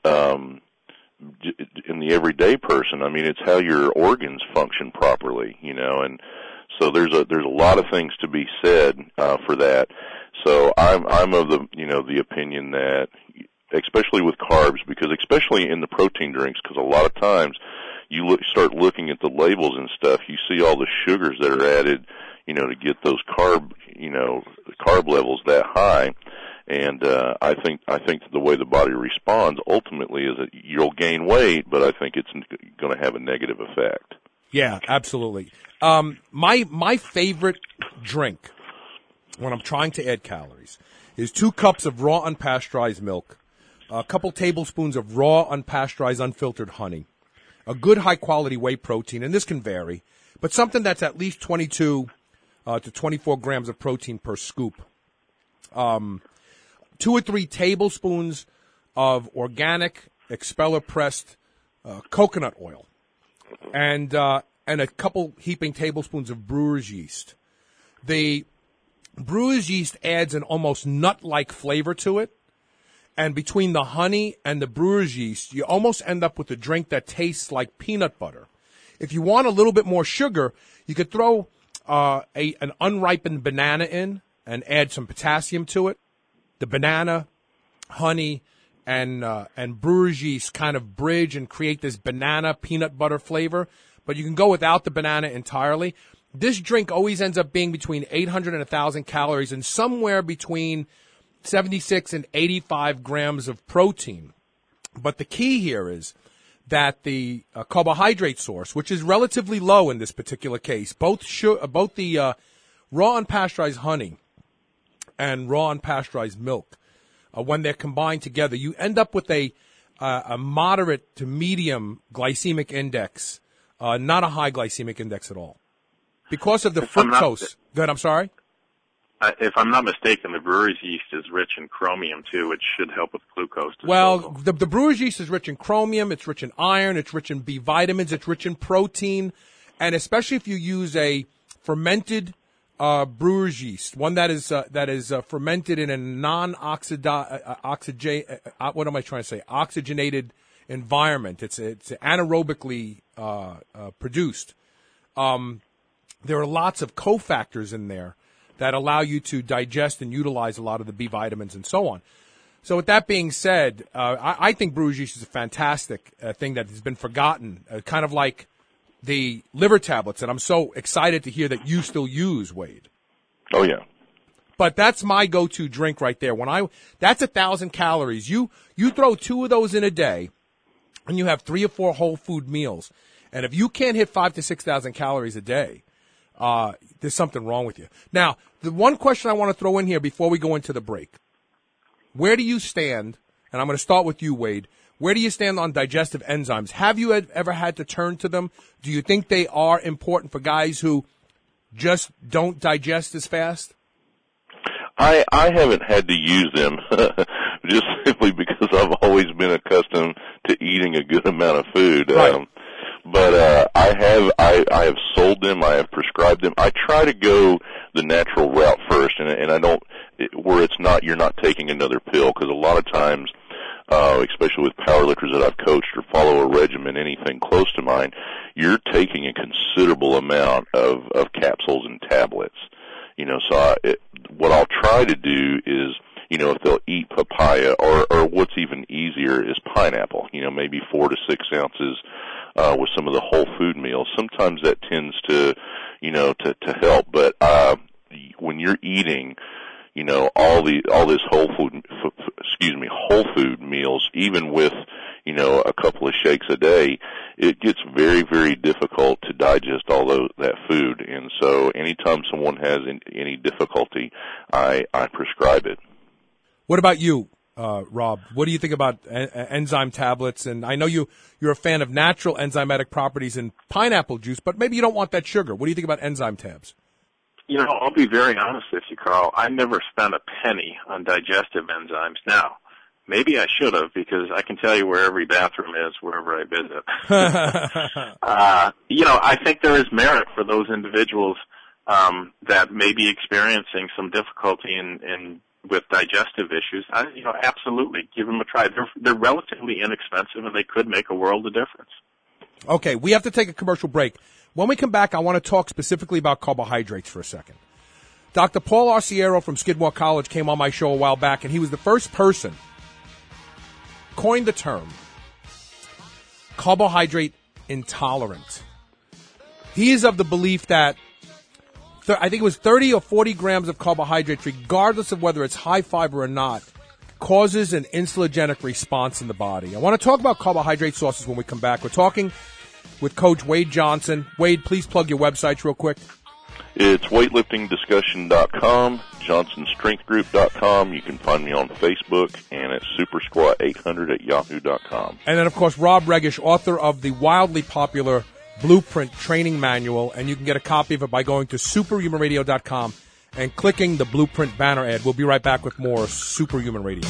in the everyday person, I mean, it's how your organs function properly, and so there's a lot of things to be said for that. So I'm of the opinion that, especially with carbs, because especially in the protein drinks, because a lot of times you start looking at the labels and stuff, you see all the sugars that are added, to get those carb levels that high. And I think the way the body responds ultimately is that you'll gain weight, but I think it's going to have a negative effect. Yeah, absolutely. My favorite drink when I'm trying to add calories is 2 cups of raw unpasteurized milk, a couple tablespoons of raw unpasteurized unfiltered honey, a good high-quality whey protein, and this can vary, but something that's at least 22 to 24 grams of protein per scoop. 2 or 3 tablespoons of organic expeller-pressed coconut oil, and a couple heaping tablespoons of brewer's yeast. The brewer's yeast adds an almost nut-like flavor to it, and between the honey and the brewer's yeast, you almost end up with a drink that tastes like peanut butter. If you want a little bit more sugar, you could throw an unripened banana in and add some potassium to it. The banana, honey, and brewer's yeast kind of bridge and create this banana peanut butter flavor, but you can go without the banana entirely. This drink always ends up being between 800 and 1,000 calories and somewhere between 76 and 85 grams of protein. But the key here is that the carbohydrate source, which is relatively low in this particular case, both the raw unpasteurized honey and raw unpasteurized milk, when they're combined together, you end up with a moderate to medium glycemic index, not a high glycemic index at all. Because of the fructose. Go ahead, I'm sorry? If I'm not mistaken, the brewer's yeast is rich in chromium, too, which should help with glucose disposal. Well, the brewer's yeast is rich in chromium, it's rich in iron, it's rich in B vitamins, it's rich in protein, and especially if you use a fermented brewer's yeast, one that is fermented in a oxygenated environment. It's anaerobically produced. There are lots of cofactors in there that allow you to digest and utilize a lot of the B vitamins and so on. So with that being said, I think brewer's yeast is a fantastic thing that has been forgotten, kind of like the liver tablets that I'm so excited to hear that you still use, Wade. Oh, yeah. But that's my go-to drink right there. That's 1,000 calories. You throw 2 of those in a day, and you have 3 or 4 whole food meals. And if you can't hit 5,000 to 6,000 calories a day, there's something wrong with you. Now, the one question I want to throw in here before we go into the break, where do you stand, and I'm going to start with you, Wade, where do you stand on digestive enzymes? Have you ever had to turn to them? Do you think they are important for guys who just don't digest as fast? I haven't had to use them just simply because I've always been accustomed to eating a good amount of food. Right. But I have sold them. I have prescribed them. I try to go the natural route first, and I don't where it's not you're not taking another pill, because a lot of times, especially with powerlifters that I've coached or follow a regimen, anything close to mine, you're taking a considerable amount of capsules and tablets. You know, so what I'll try to do is, you know, if they'll eat papaya, or what's even easier is pineapple, you know, maybe 4 to 6 ounces with some of the whole food meals. Sometimes that tends to, you know, to help. But when you're eating, you know, all this whole food meals, even with, you know, a couple of shakes a day, it gets very, very difficult to digest all that food. And so anytime someone has any difficulty, I prescribe it. What about you, Rob? What do you think about enzyme tablets? And I know you're a fan of natural enzymatic properties in pineapple juice, but maybe you don't want that sugar. What do you think about enzyme tabs? You know, I'll be very honest with you, Carl. I never spent a penny on digestive enzymes. Now, maybe I should have, because I can tell you where every bathroom is wherever I visit. You know, I think there is merit for those individuals that may be experiencing some difficulty in with digestive issues. You know, absolutely, give them a try. They're relatively inexpensive, and they could make a world of difference. Okay, we have to take a commercial break. When we come back, I want to talk specifically about carbohydrates for a second. Dr. Paul Arciero from Skidmore College came on my show a while back, and he was the first person coined the term carbohydrate intolerant. He is of the belief that I think it was 30 or 40 grams of carbohydrates, regardless of whether it's high fiber or not, causes an insulinogenic response in the body. I want to talk about carbohydrate sources when we come back. We're talking with Coach Wade Johnson. Wade, please plug your websites real quick. It's weightliftingdiscussion.com, johnsonstrengthgroup.com. You can find me on Facebook, and it's supersquat800@yahoo.com. And then, of course, Rob Regish, author of the wildly popular Blueprint Training Manual, and you can get a copy of it by going to superhumanradio.com and clicking the Blueprint banner ad. We'll be right back with more Superhuman Radio.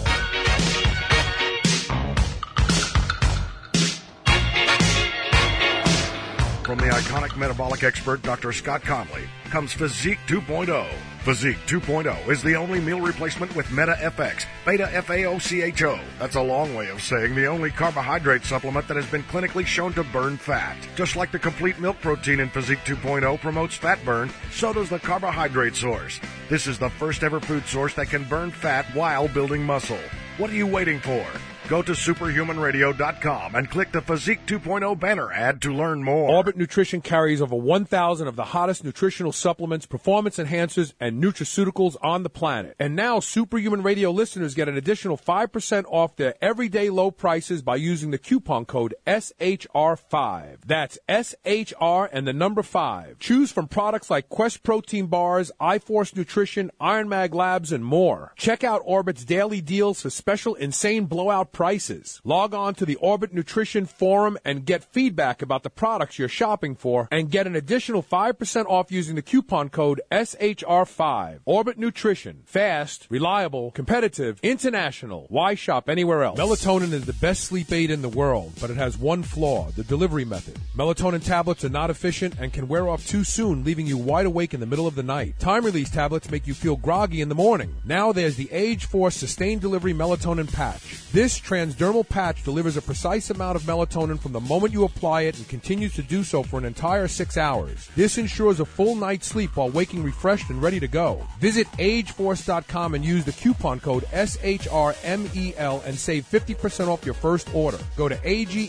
From the iconic metabolic expert Dr. Scott Conley comes Physique 2.0. Physique 2.0 is the only meal replacement with Meta FX, Beta FAOCHO. That's a long way of saying the only carbohydrate supplement that has been clinically shown to burn fat. Just like the complete milk protein in Physique 2.0 promotes fat burn, so does the carbohydrate source. This is the first ever food source that can burn fat while building muscle. What are you waiting for? Go to superhumanradio.com and click the Physique 2.0 banner ad to learn more. Orbit Nutrition carries over 1,000 of the hottest nutritional supplements, performance enhancers, and nutraceuticals on the planet. And now Superhuman Radio listeners get an additional 5% off their everyday low prices by using the coupon code SHR5. That's SHR and the number 5. Choose from products like Quest Protein Bars, iForce Nutrition, Iron Mag Labs, and more. Check out Orbit's daily deals for special insane blowout prices. Log on to the Orbit Nutrition Forum and get feedback about the products you're shopping for, and get an additional 5% off using the coupon code SHR5. Orbit Nutrition. Fast, reliable, competitive, international. Why shop anywhere else? Melatonin is the best sleep aid in the world, but it has one flaw: the delivery method. Melatonin tablets are not efficient and can wear off too soon, leaving you wide awake in the middle of the night. Time-release tablets make you feel groggy in the morning. Now there's the Age Force Sustained Delivery Melatonin Patch. This transdermal patch delivers a precise amount of melatonin from the moment you apply it and continues to do so for an entire 6 hours. This ensures a full night's sleep while waking refreshed and ready to go. Visit ageforce.com and use the coupon code SHRMEL and save 50% off your first order. Go to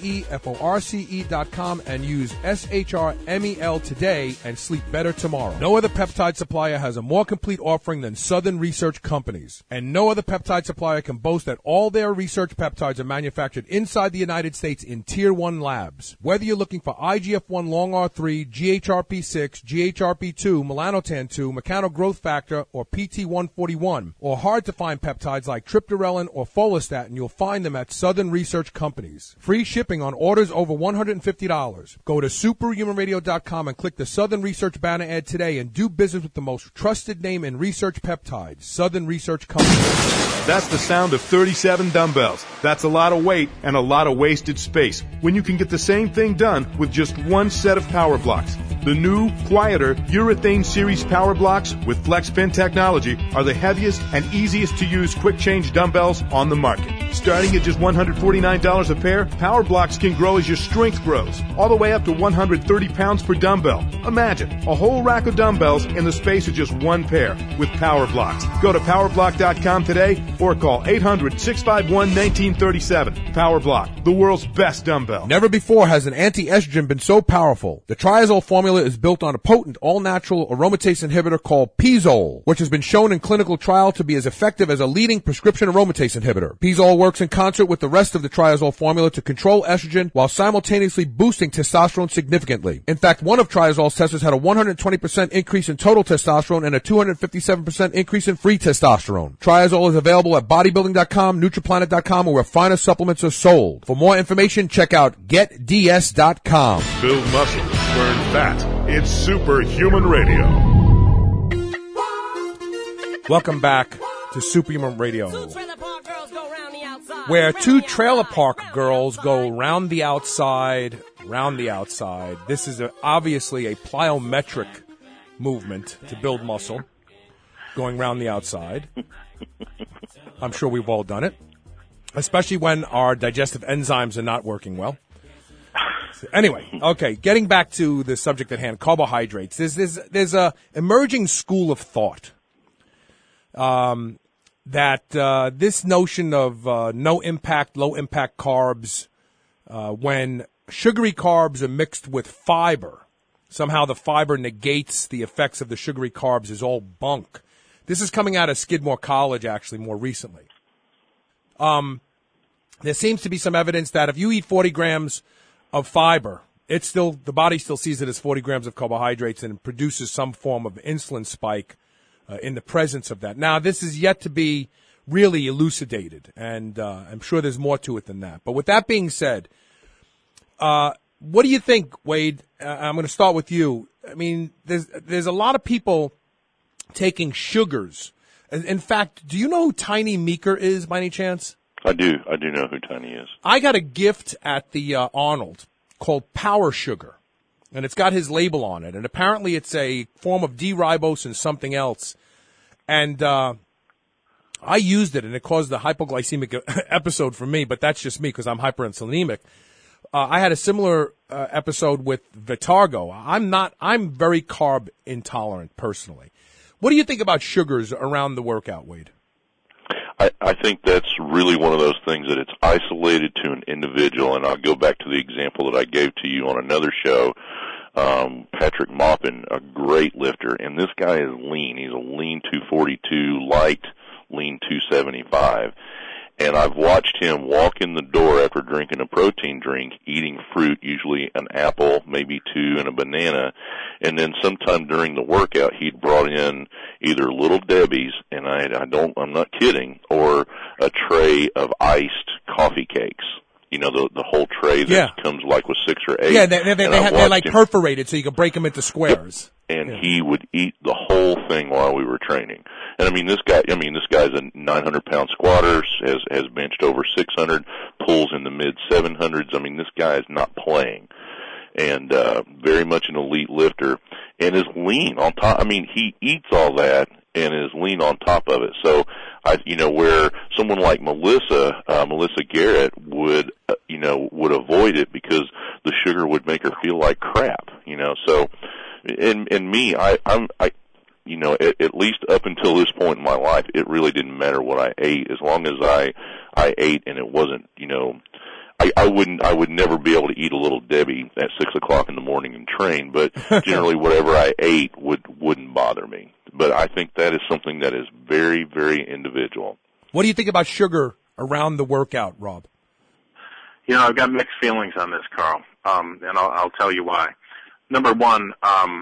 ageforce.com and use SHRMEL today and sleep better tomorrow. No other peptide supplier has a more complete offering than Southern Research Companies, and no other peptide supplier can boast that all their research peptides are manufactured inside the United States in Tier 1 labs. Whether you're looking for IGF-1 long R3, GHRP6, GHRP2, melanotan-2, mechanogrowth factor, or PT141, or hard-to-find peptides like triptorelin or follistatin, you'll find them at Southern Research Companies. Free shipping on orders over $150. Go to superhumanradio.com and click the Southern Research banner ad today and do business with the most trusted name in research peptides, Southern Research Companies. That's the sound of 37 dumbbells. That's a lot of weight and a lot of wasted space when you can get the same thing done with just one set of power blocks. The new, quieter urethane series power blocks with FlexPin technology are the heaviest and easiest to use quick change dumbbells on the market. Starting at just $149 a pair, power blocks can grow as your strength grows, all the way up to 130 pounds per dumbbell. Imagine a whole rack of dumbbells in the space of just one pair with power blocks. Go to powerblock.com today or call 800-651-1937. Power Block, the world's best dumbbell. Never before has an anti-estrogen been so powerful. The Triazole formula is built on a potent all-natural aromatase inhibitor called Pizole, which has been shown in clinical trial to be as effective as a leading prescription aromatase inhibitor. Pizole works in concert with the rest of the Triazole formula to control estrogen while simultaneously boosting testosterone significantly. In fact, one of Triazole's testers had a 120% increase in total testosterone and a 257% increase in free testosterone. Triazole is available at bodybuilding.com, nutriplanet.com, or where finer supplements are sold. For more information, check out getds.com. Build muscle, burn fat. It's Superhuman Radio. Welcome back to Superhuman Radio, where two trailer park girls go round the outside. This is obviously a plyometric movement to build muscle, going round the outside. I'm sure we've all done it, especially when our digestive enzymes are not working well. Anyway, okay, getting back to the subject at hand, carbohydrates. There's a emerging school of thought that this notion of no impact, low impact carbs, when sugary carbs are mixed with fiber, somehow the fiber negates the effects of the sugary carbs is all bunk. This is coming out of Skidmore College, actually, more recently. There seems to be some evidence that if you eat 40 grams of fiber, the body still sees it as 40 grams of carbohydrates and produces some form of insulin spike in the presence of that. Now, this is yet to be really elucidated, and I'm sure there's more to it than that. But with that being said, what do you think, Wade? I'm going to start with you. I mean, there's a lot of people taking sugars. In fact, do you know who Tiny Meeker is by any chance? I do know who Tiny is. I got a gift at the Arnold called Power Sugar, and it's got his label on it. And apparently it's a form of D-ribose and something else. And I used it, and it caused the hypoglycemic episode for me, but that's just me because I'm hyperinsulinemic. I had a similar episode with Vitargo. I'm very carb intolerant personally. What do you think about sugars around the workout, Wade? I think that's really one of those things that it's isolated to an individual, and I'll go back to the example that I gave to you on another show. Patrick Maupin, a great lifter, and this guy is lean. He's a lean 242, light lean 275. And I've watched him walk in the door after drinking a protein drink, eating fruit, usually an apple, maybe two, and a banana. And then sometime during the workout, he'd brought in either Little Debbie's, and I'm not kidding, or a tray of iced coffee cakes. You know, the whole tray that comes like with 6 or 8. Yeah, they're like perforated so you can break them into squares. And he would eat the whole thing while we were training. And this guy's a 900-pound squatter, has benched over 600, pulls in the mid 700s. This guy is not playing, and very much an elite lifter, and is lean on top. He eats all that and is lean on top of it. So, where someone like Melissa Garrett would avoid it because the sugar would make her feel like crap. So. And me, I'm at least up until this point in my life, it really didn't matter what I ate as long as I ate and it wasn't, I would never be able to eat a Little Debbie at 6 o'clock in the morning and train, but generally whatever I ate wouldn't bother me. But I think that is something that is very, very individual. What do you think about sugar around the workout, Rob? You know, I've got mixed feelings on this, Carl, and I'll tell you why. Number one,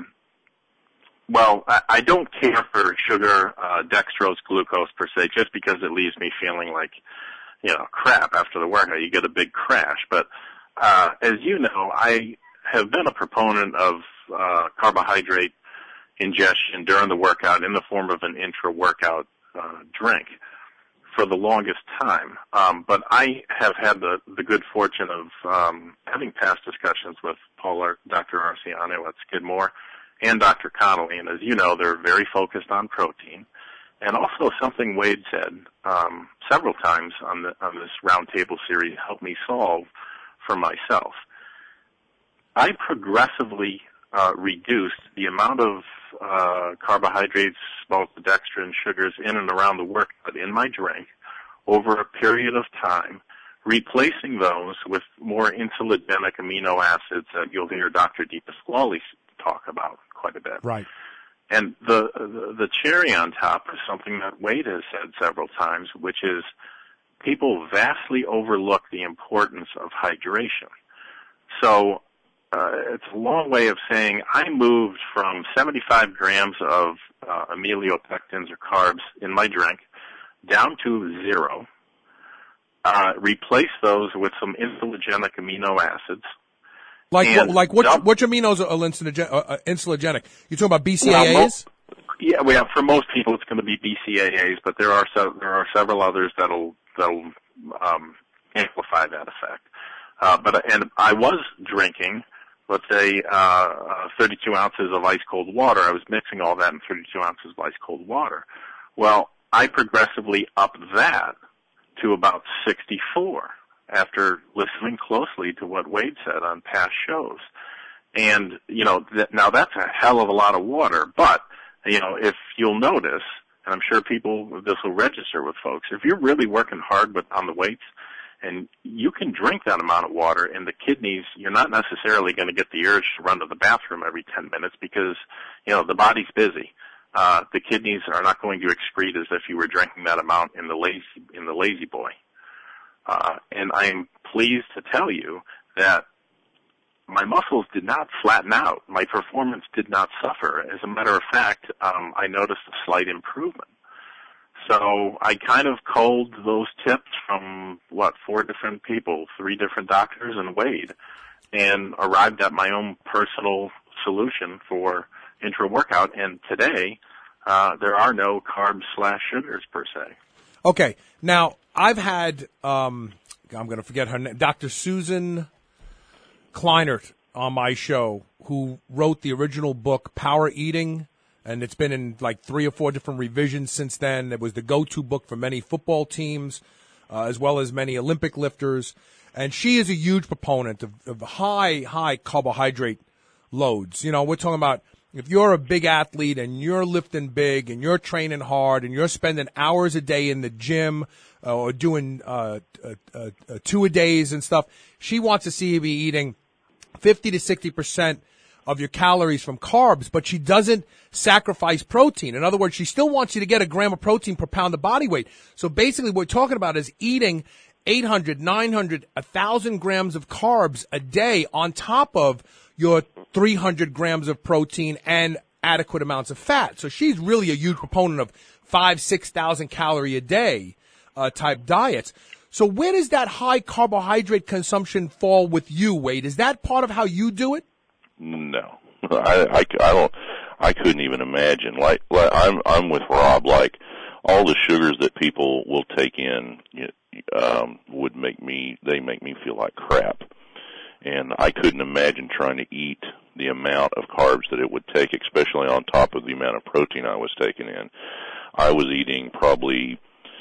well, I don't care for sugar, dextrose, glucose per se, just because it leaves me feeling like, you know, crap after the workout. You get a big crash. But as you know, I have been a proponent of carbohydrate ingestion during the workout in the form of an intra-workout drink for the longest time. But I have had the good fortune of having past discussions with Dr. Arciano at Skidmore and Dr. Connolly, and as you know, they're very focused on protein. And also something Wade said several times on this roundtable series helped me solve for myself. I progressively reduced the amount of carbohydrates, maltodextrin, sugars in and around the workout in my drink over a period of time, replacing those with more insulinogenic amino acids that you'll hear Dr. DePasquale talk about quite a bit. Right. And the cherry on top is something that Wade has said several times, which is people vastly overlook the importance of hydration. So it's a long way of saying I moved from 75 grams of amylopectins or carbs in my drink down to 0, replace those with some insulinogenic amino acids. Which aminos are insulinogenic? You talking about BCAAs? Well, for most people it's going to be BCAAs, but there are several others that'll amplify that effect. And I was drinking, let's say, 32 ounces of ice cold water. I was mixing all that in 32 ounces of ice cold water. Well, I progressively upped that to about 64 after listening closely to what Wade said on past shows. And, you know, now that's a hell of a lot of water, but, you know, if you'll notice, and I'm sure this will register with folks, if you're really working hard on the weights, and you can drink that amount of water, and the kidneys, you're not necessarily going to get the urge to run to the bathroom every 10 minutes because, you know, the body's busy. The kidneys are not going to excrete as if you were drinking that amount in the lazy boy. And I am pleased to tell you that my muscles did not flatten out. My performance did not suffer. As a matter of fact, I noticed a slight improvement. So I kind of culled those tips from, 4 different people, 3 different doctors and Wade, and arrived at my own personal solution for intra-workout. And today, there are no carbs/sugars per se. Okay. Now, I've had, I'm going to forget her name, Dr. Susan Kleinert on my show, who wrote the original book, Power Eating, and it's been in like 3 or 4 different revisions since then. It was the go-to book for many football teams, as well as many Olympic lifters. And she is a huge proponent of high carbohydrate loads. You know, we're talking about if you're a big athlete and you're lifting big and you're training hard and you're spending hours a day in the gym or doing 2-a-days and stuff, she wants to see you be eating 50 to 60% of your calories from carbs, but she doesn't sacrifice protein. In other words, she still wants you to get a gram of protein per pound of body weight. So basically what we're talking about is eating 800, 900, 1,000 grams of carbs a day on top of your 300 grams of protein and adequate amounts of fat. So she's really a huge proponent of 5,000-6,000 calorie a day type diets. So where does that high carbohydrate consumption fall with you, Wade? Is that part of how you do it? No, I don't. I couldn't even imagine. Like I'm with Rob. Like all the sugars that people will take in would make me feel like crap. And I couldn't imagine trying to eat the amount of carbs that it would take, especially on top of the amount of protein I was taking in. I was eating probably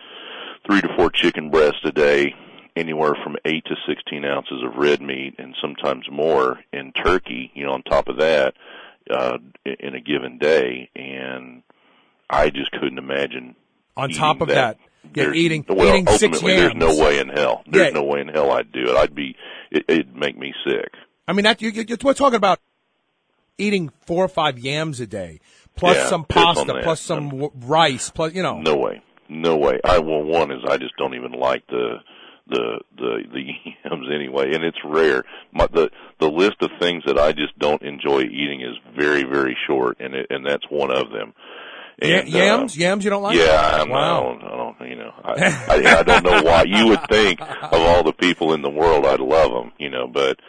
3 to 4 chicken breasts a day, anywhere from 8 to 16 ounces of red meat, and sometimes more in turkey, on top of that, in a given day. And I just couldn't imagine. On top of that, eating 6 yams. There's no way in hell. There's no way in hell I'd do it. It'd make me sick. I mean, we're talking about eating 4 or 5 yams a day, plus some pasta, plus some rice, plus, No way. No way. One is I just don't even like the yams anyway, and it's rare. The list of things that I just don't enjoy eating is very, very short, and that's one of them. And, yams you don't like? Yeah, wow. I don't. I don't know why. You would think of all the people in the world, I'd love them, but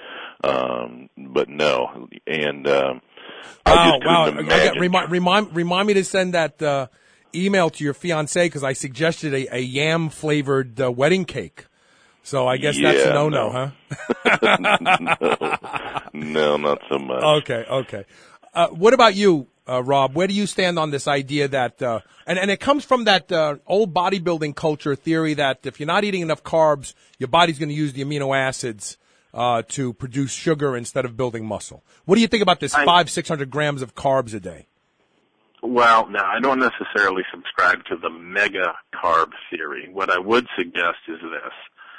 no. And I just couldn't imagine. Remind me to send that email to your fiancée because I suggested a yam flavored wedding cake. So I guess that's a no, huh? No, not so much. Okay. What about you, Rob? Where do you stand on this idea that, and it comes from that old bodybuilding culture theory that if you're not eating enough carbs, your body's going to use the amino acids to produce sugar instead of building muscle. What do you think about this 500-600 grams of carbs a day? Well, now, I don't necessarily subscribe to the mega carb theory. What I would suggest is this.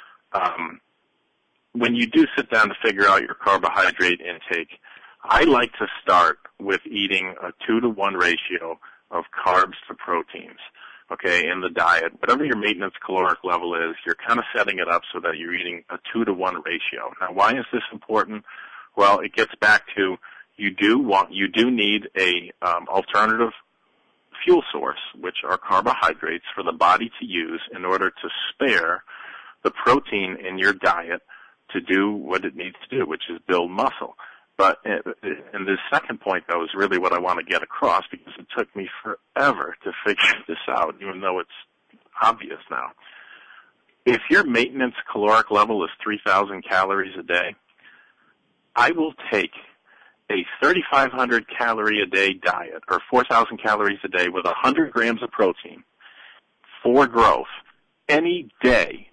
When you do sit down to figure out your carbohydrate intake, I like to start with eating a 2-to-1 ratio of carbs to proteins, okay, in the diet. Whatever your maintenance caloric level is, you're kind of setting it up so that you're eating a 2-to-1 ratio. Now, why is this important? Well, it gets back to you do need a alternative fuel source, which are carbohydrates, for the body to use in order to spare the protein in your diet to do what it needs to do, which is build muscle. But and the second point, though, is really what I want to get across because it took me forever to figure this out, even though it's obvious now. If your maintenance caloric level is 3,000 calories a day, I will take a 3,500 calorie a day diet, or 4,000 calories a day with 100 grams of protein for growth any day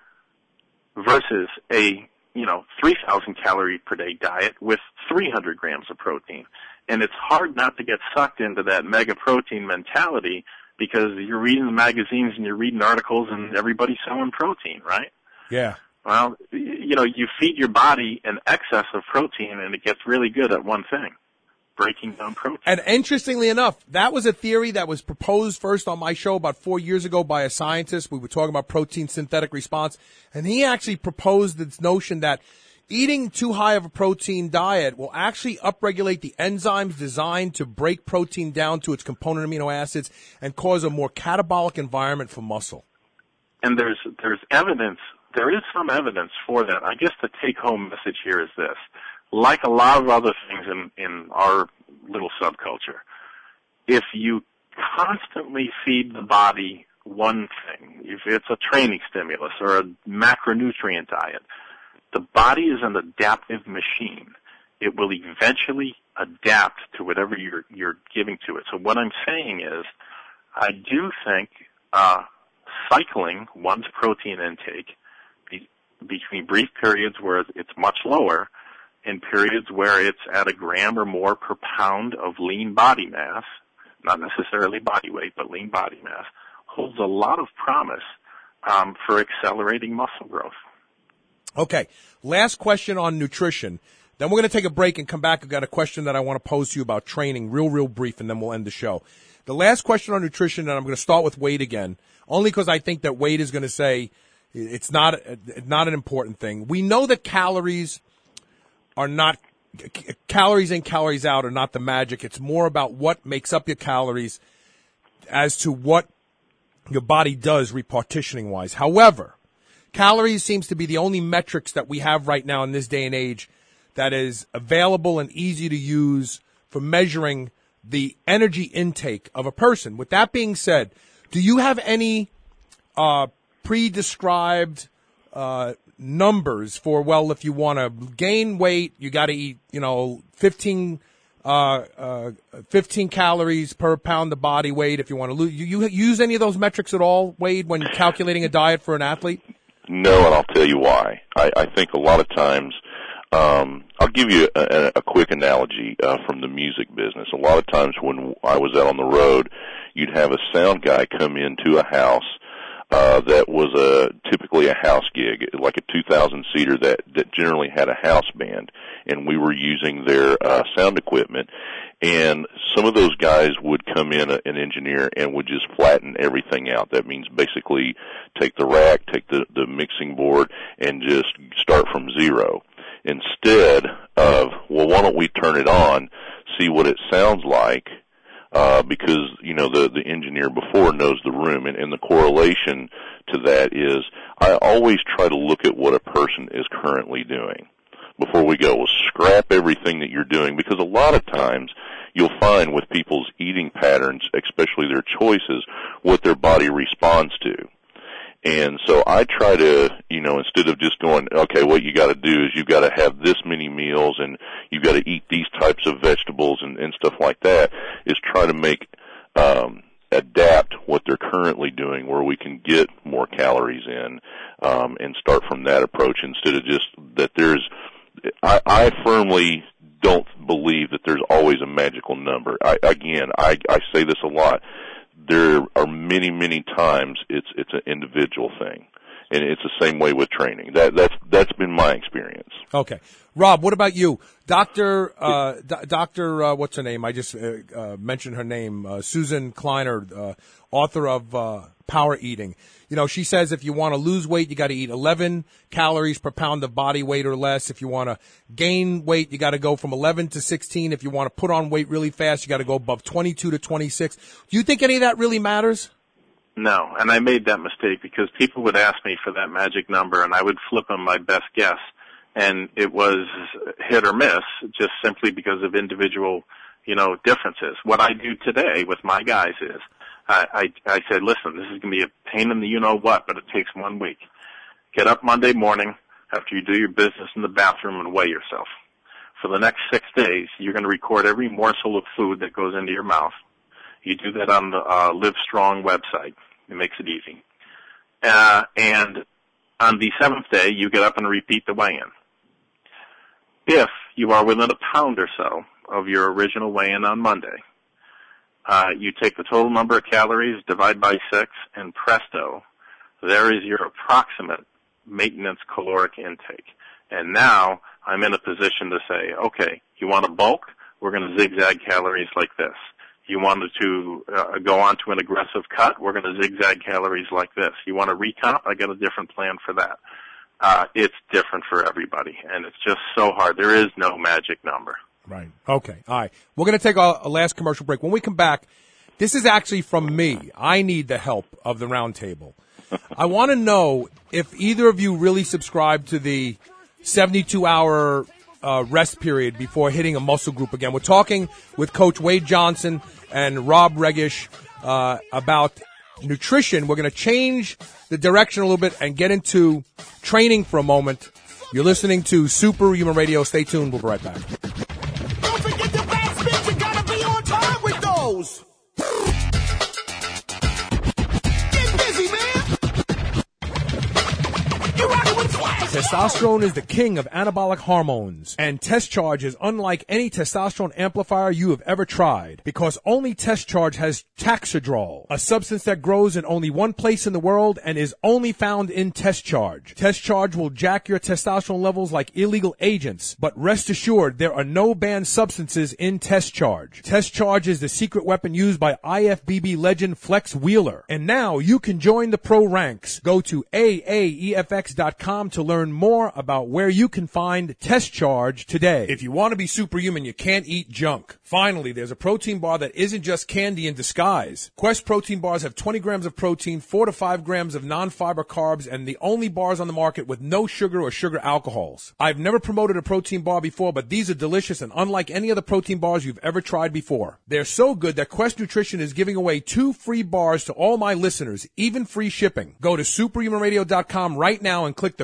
versus a 3,000 calorie per day diet with 300 grams of protein. And it's hard not to get sucked into that mega protein mentality because you're reading the magazines and you're reading articles and everybody's selling protein, right? Yeah. Well, you feed your body an excess of protein and it gets really good at one thing, breaking down protein. And interestingly enough, that was a theory that was proposed first on my show about 4 years ago by a scientist. We were talking about protein synthetic response, and he actually proposed this notion that eating too high of a protein diet will actually upregulate the enzymes designed to break protein down to its component amino acids and cause a more catabolic environment for muscle. And there's evidence. There is some evidence for that. I guess the take-home message here is this. Like a lot of other things in our little subculture, if you constantly feed the body one thing, if it's a training stimulus or a macronutrient diet, the body is an adaptive machine. It will eventually adapt to whatever you're giving to it. So what I'm saying is, I do think cycling one's protein intake between brief periods where it's much lower and periods where it's at a gram or more per pound of lean body mass, not necessarily body weight, but lean body mass, holds a lot of promise for accelerating muscle growth. Okay, last question on nutrition. Then we're going to take a break and come back. I've got a question that I want to pose to you about training, real brief, and then we'll end the show. The last question on nutrition, and I'm going to start with Wade again, only because I think that Wade is going to say it's not an important thing. We know that calories in, calories out are not the magic. It's more about what makes up your calories as to what your body does repartitioning-wise. However, calories seems to be the only metrics that we have right now in this day and age that is available and easy to use for measuring the energy intake of a person. With that being said, do you have any pre-described numbers for, well, if you want to gain weight, you got to eat, 15 calories per pound of body weight. If you want to lose, you use any of those metrics at all, Wade, when you're calculating a diet for an athlete? No, and I'll tell you why. I think a lot of times, I'll give you a quick analogy from the music business. A lot of times when I was out on the road, you'd have a sound guy come into a house that was typically a house gig, like a 2,000-seater that generally had a house band, and we were using their sound equipment. And some of those guys would come in, an engineer, and would just flatten everything out. That means basically take the rack, take the mixing board, and just start from zero. Instead of, well, why don't we turn it on, see what it sounds like, because, you know, the engineer before knows the room, and the correlation to that is I always try to look at what a person is currently doing before we go. Well, scrap everything that you're doing, because a lot of times you'll find with people's eating patterns, especially their choices, what their body responds to. And so I try to, you know, instead of just going, okay, what you got to do is you've got to have this many meals and you've got to eat these types of vegetables and stuff like that, is try to make, adapt what they're currently doing where we can get more calories in, and start from that approach instead of just that I firmly don't believe that there's always a magical number. I say this a lot. There are many, many times it's an individual thing, and it's the same way with training. That's been my experience. Okay, Rob, what about you, Doctor? What's her name? I just mentioned her name, Susan Kleiner, author of Power Eating. You know, she says if you want to lose weight, you got to eat 11 calories per pound of body weight or less. If you want to gain weight, you got to go from 11 to 16. If you want to put on weight really fast, you got to go above 22 to 26. Do you think any of that really matters? No, and I made that mistake because people would ask me for that magic number, and I would flip them my best guess, and it was hit or miss just simply because of individual, you know, differences. What I do today with my guys is I said, listen, this is going to be a pain in the you-know-what, but it takes 1 week. Get up Monday morning after you do your business in the bathroom and weigh yourself. For the next 6 days, you're going to record every morsel of food that goes into your mouth. You do that on the Livestrong website. It makes it easy. And on the 7th day, you get up and repeat the weigh-in. If you are within a pound or so of your original weigh-in on Monday, you take the total number of calories, divide by 6, and presto, there is your approximate maintenance caloric intake. And now I'm in a position to say, okay, you want to bulk? We're going to zigzag calories like this. You wanted to go on to an aggressive cut? We're going to zigzag calories like this. You want to recomp? I got a different plan for that. It's different for everybody, and it's just so hard. There is no magic number. Right. Okay. All right. We're going to take a last commercial break. When we come back, this is actually from me. I need the help of the round table. I want to know if either of you really subscribe to the 72-hour rest period before hitting a muscle group again. We're talking with Coach Wade Johnson and Rob Regish about nutrition. We're going to change the direction a little bit and get into training for a moment. You're listening to Superhuman Radio. Stay tuned. We'll be right back. Don't forget the fast spins. You gotta be on time with those. Get busy, man. You're rocking with Swag. Testosterone is the king of anabolic hormones, and Test Charge is unlike any testosterone amplifier you have ever tried, because only Test Charge has Taxidrol, a substance that grows in only one place in the world and is only found in Test Charge. Test Charge will jack your testosterone levels like illegal agents, but rest assured there are no banned substances in Test Charge. Test Charge is the secret weapon used by IFBB legend Flex Wheeler, and now you can join the pro ranks. Go to AAEFX.com to learn more about where you can find Test Charge today. If you want to be superhuman, you can't eat junk. Finally, there's a protein bar that isn't just candy in disguise. Quest protein bars have 20 grams of protein, 4 to 5 grams of non-fiber carbs, and the only bars on the market with no sugar or sugar alcohols. I've never promoted a protein bar before, but these are delicious and unlike any other protein bars you've ever tried before. They're so good that Quest Nutrition is giving away 2 free bars to all my listeners, even free shipping. Go to superhumanradio.com right now and click the Quest Protein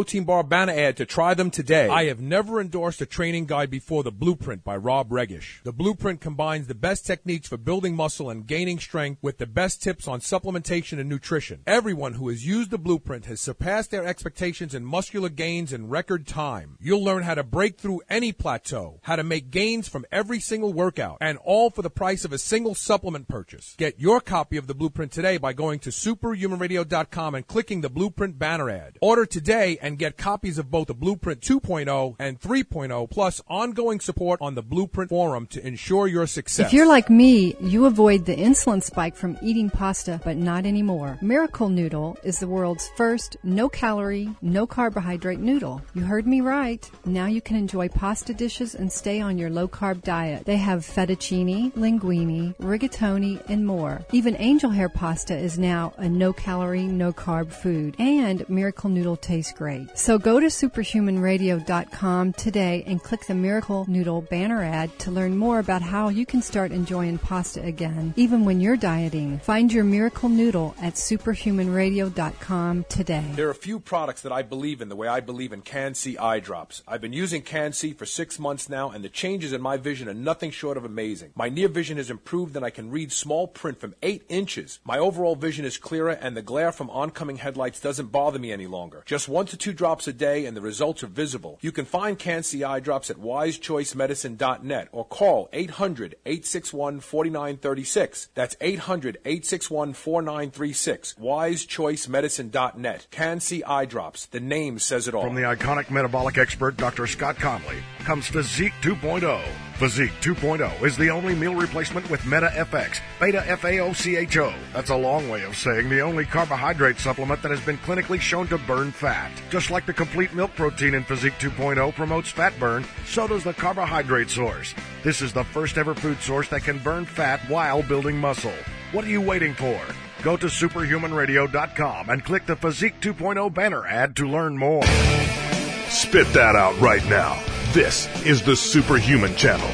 protein bar banner ad to try them today. I have never endorsed a training guide before. The Blueprint by Rob Regish. The Blueprint combines the best techniques for building muscle and gaining strength with the best tips on supplementation and nutrition. Everyone who has used the Blueprint has surpassed their expectations in muscular gains in record time. You'll learn how to break through any plateau, how to make gains from every single workout, and all for the price of a single supplement purchase. Get your copy of the Blueprint today by going to superhumanradio.com and clicking the Blueprint banner ad. Order today and get copies of both the Blueprint 2.0 and 3.0, plus ongoing support on the Blueprint forum to ensure your success. If you're like me, you avoid the insulin spike from eating pasta, but not anymore. Miracle Noodle is the world's first no-calorie, no-carbohydrate noodle. You heard me right. Now you can enjoy pasta dishes and stay on your low-carb diet. They have fettuccine, linguine, rigatoni, and more. Even angel hair pasta is now a no-calorie, no-carb food. And Miracle Noodle tastes great. So go to superhumanradio.com today and click the Miracle Noodle banner ad to learn more about how you can start enjoying pasta again, even when you're dieting. Find your Miracle Noodle at superhumanradio.com today. There are a few products that I believe in the way I believe in Can-C eye drops. I've been using Can-C for 6 months now, and the changes in my vision are nothing short of amazing. My near vision has improved, and I can read small print from 8 inches. My overall vision is clearer, and the glare from oncoming headlights doesn't bother me any longer. Just 1 to 2 drops a day, and the results are visible. You can find Can-C eye drops at wisechoicemedicine.net or call 800-861-4936. That's 800-861-4936. wisechoicemedicine.net. Can-C eye drops. The name says it all. From the iconic metabolic expert Dr. Scott Conley comes Physique 2.0. Physique 2.0 is the only meal replacement with Meta FX, Beta FAOCHO. That's a long way of saying the only carbohydrate supplement that has been clinically shown to burn fat. Just like the complete milk protein in Physique 2.0 promotes fat burn, so does the carbohydrate source. This is the first ever food source that can burn fat while building muscle. What are you waiting for? Go to superhumanradio.com and click the Physique 2.0 banner ad to learn more. Spit that out right now. This is the Superhuman Channel.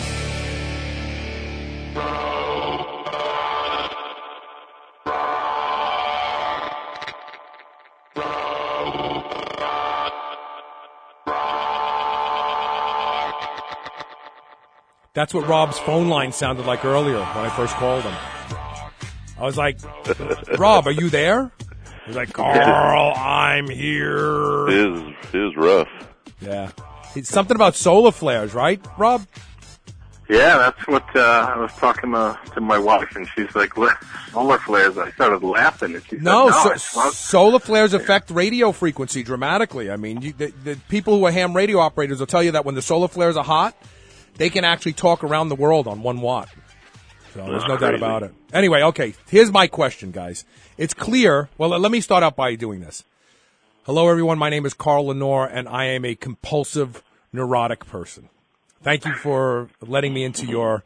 That's what Rob's phone line sounded like earlier when I first called him. I was like, Rob, are you there? He's like, Carl, I'm here. It is rough. Yeah. It's something about solar flares, right, Rob? Yeah, that's what I was talking to my wife, and she's like, solar flares. I started laughing. And she said, no, solar flares affect radio frequency dramatically. I mean, the people who are ham radio operators will tell you that when the solar flares are hot, they can actually talk around the world on 1 watt. So there's no doubt about it. Anyway, okay, here's my question, guys. It's clear. Well, let me start out by doing this. Hello, everyone. My name is Carl Lenore, and I am a compulsive, neurotic person. Thank you for letting me into your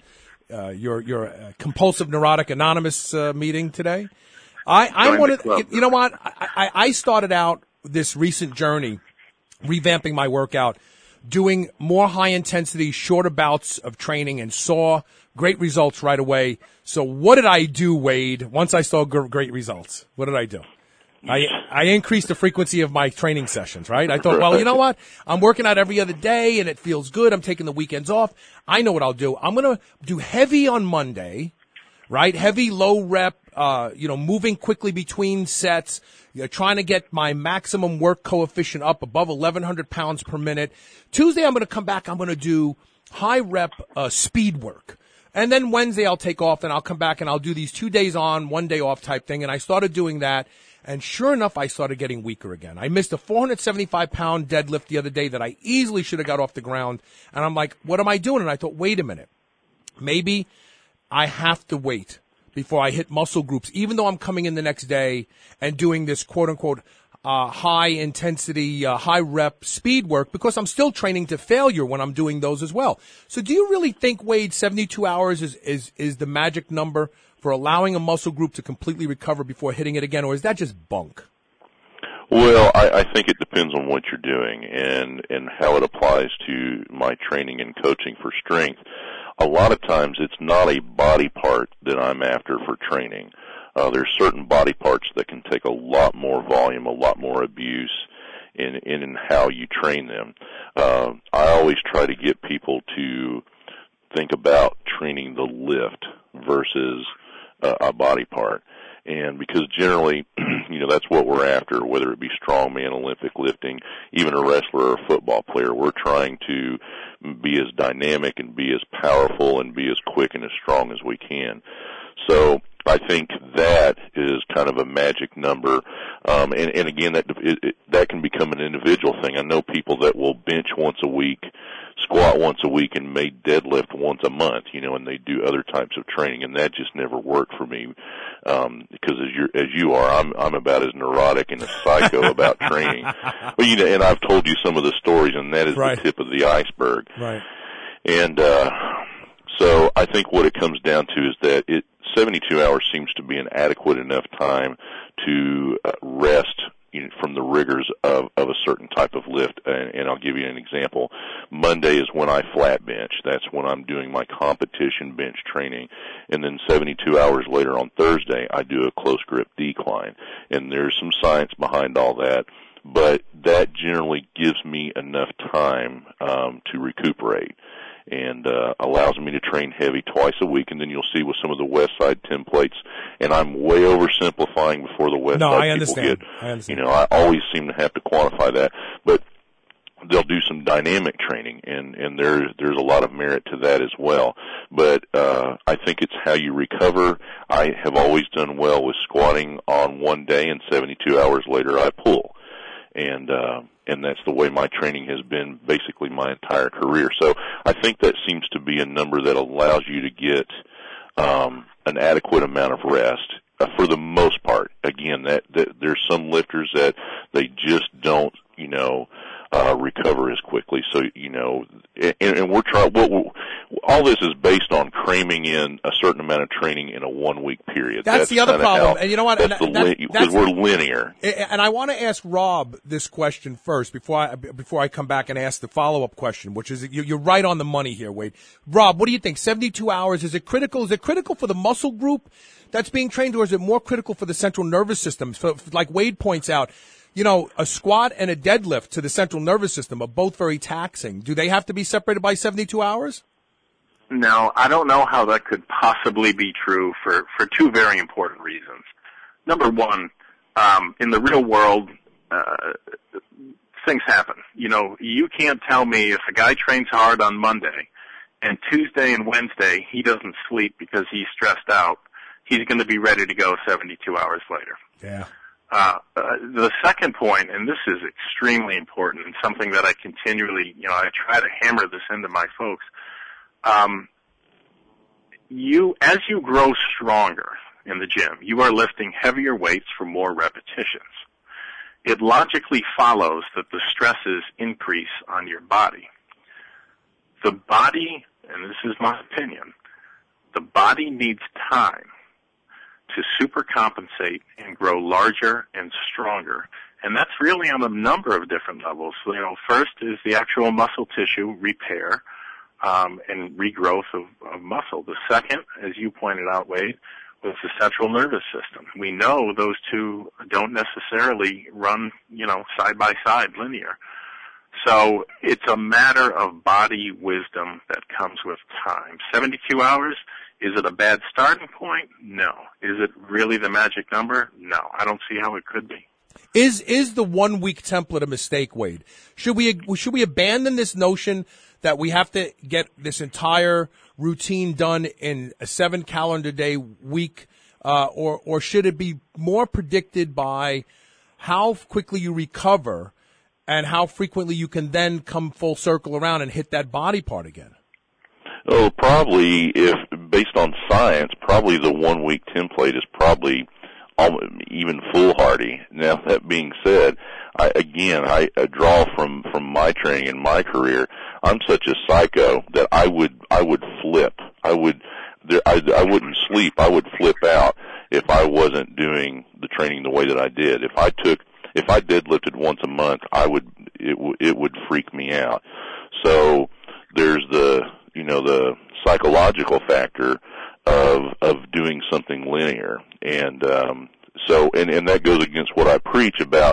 compulsive, neurotic, anonymous meeting today. I wanted, you know what? I started out this recent journey, revamping my workout, doing more high-intensity, shorter bouts of training, and saw great results right away. So what did I do, Wade, once I saw great results? What did I do? I increased the frequency of my training sessions, right? I thought, well, you know what? I'm working out every other day, and it feels good. I'm taking the weekends off. I know what I'll do. I'm going to do heavy on Monday, right? Heavy, low rep, moving quickly between sets, trying to get my maximum work coefficient up above 1,100 pounds per minute. Tuesday, I'm going to come back. I'm going to do high rep speed work. And then Wednesday, I'll take off, and I'll come back, and I'll do these 2 days on, 1 day off type thing. And I started doing that. And sure enough, I started getting weaker again. I missed a 475-pound deadlift the other day that I easily should have got off the ground. And I'm like, what am I doing? And I thought, wait a minute. Maybe I have to wait before I hit muscle groups, even though I'm coming in the next day and doing this quote-unquote high-intensity, high-rep speed work, because I'm still training to failure when I'm doing those as well. So do you really think, Wade, 72 hours is the magic number for allowing a muscle group to completely recover before hitting it again, or is that just bunk? Well, I think it depends on what you're doing and how it applies to my training and coaching for strength. A lot of times it's not a body part that I'm after for training. There's certain body parts that can take a lot more volume, a lot more abuse, in how you train them. I always try to get people to think about training the lift versus a body part. And because generally, that's what we're after, whether it be strongman, Olympic lifting, even a wrestler or a football player. We're trying to be as dynamic and be as powerful and be as quick and as strong as we can. So I think that is kind of a magic number. And again, that can become an individual thing. I know people that will bench once a week, squat once a week, and may deadlift once a month, and they do other types of training, and that just never worked for me. Because as you are, I'm about as neurotic and a psycho about training. But, and I've told you some of the stories, and that is right. The tip of the iceberg. Right. And, so I think what it comes down to is that 72 hours seems to be an adequate enough time to rest from the rigors of a certain type of lift. And I'll give you an example. Monday is when I flat bench. That's when I'm doing my competition bench training. And then 72 hours later on Thursday, I do a close grip decline. And there's some science behind all that, but that generally gives me enough time to recuperate. And allows me to train heavy twice a week, and then you'll see with some of the West Side templates, and I'm way oversimplifying before the West Side people get. I understand. I always seem to have to quantify that, but they'll do some dynamic training, and there's a lot of merit to that as well. But I think it's how you recover. I have always done well with squatting on one day, and 72 hours later I pull. And that's the way my training has been basically my entire career. So I think that seems to be a number that allows you to get an adequate amount of rest for the most part. Again, that there's some lifters that they just don't, recover as quickly. So, and we're trying, all this is based on cramming in a certain amount of training in a 1 week period. That's the other problem. And you know what? Because we're linear. And I want to ask Rob this question first before I come back and ask the follow-up question, which is, you're right on the money here, Wade. Rob, what do you think? 72 hours, is it critical? Is it critical for the muscle group that's being trained, or is it more critical for the central nervous system? So, like Wade points out, a squat and a deadlift to the central nervous system are both very taxing. Do they have to be separated by 72 hours? No, I don't know how that could possibly be true for two very important reasons. Number one, in the real world, things happen. You can't tell me if a guy trains hard on Monday and Tuesday and Wednesday he doesn't sleep because he's stressed out, he's going to be ready to go 72 hours later. Yeah. The second point, and this is extremely important and something that I continually, I try to hammer this into my folks, as you grow stronger in the gym, you are lifting heavier weights for more repetitions. It logically follows that the stresses increase on your body. The body, and this is my opinion, the body needs time to supercompensate and grow larger and stronger. And that's really on a number of different levels. First is the actual muscle tissue repair and regrowth of muscle. The second, as you pointed out, Wade, was the central nervous system. We know those two don't necessarily run, side by side, linear. So it's a matter of body wisdom that comes with time. 72 hours, is it a bad starting point? No. Is it really the magic number? No. I don't see how it could be. Is the 1 week template a mistake, Wade? Should we abandon this notion that we have to get this entire routine done in a 7 calendar day week, or should it be more predicted by how quickly you recover and how frequently you can then come full circle around and hit that body part again? Oh, probably, if based on science, probably the 1 week template is probably even foolhardy. Now, that being said, I draw from my training and my career. I'm such a psycho that I would flip. I wouldn't sleep. I would flip out if I wasn't doing the training the way that I did. If I deadlifted once a month, it would freak me out. So there's the psychological factor of doing something linear. And so that goes against what I preach about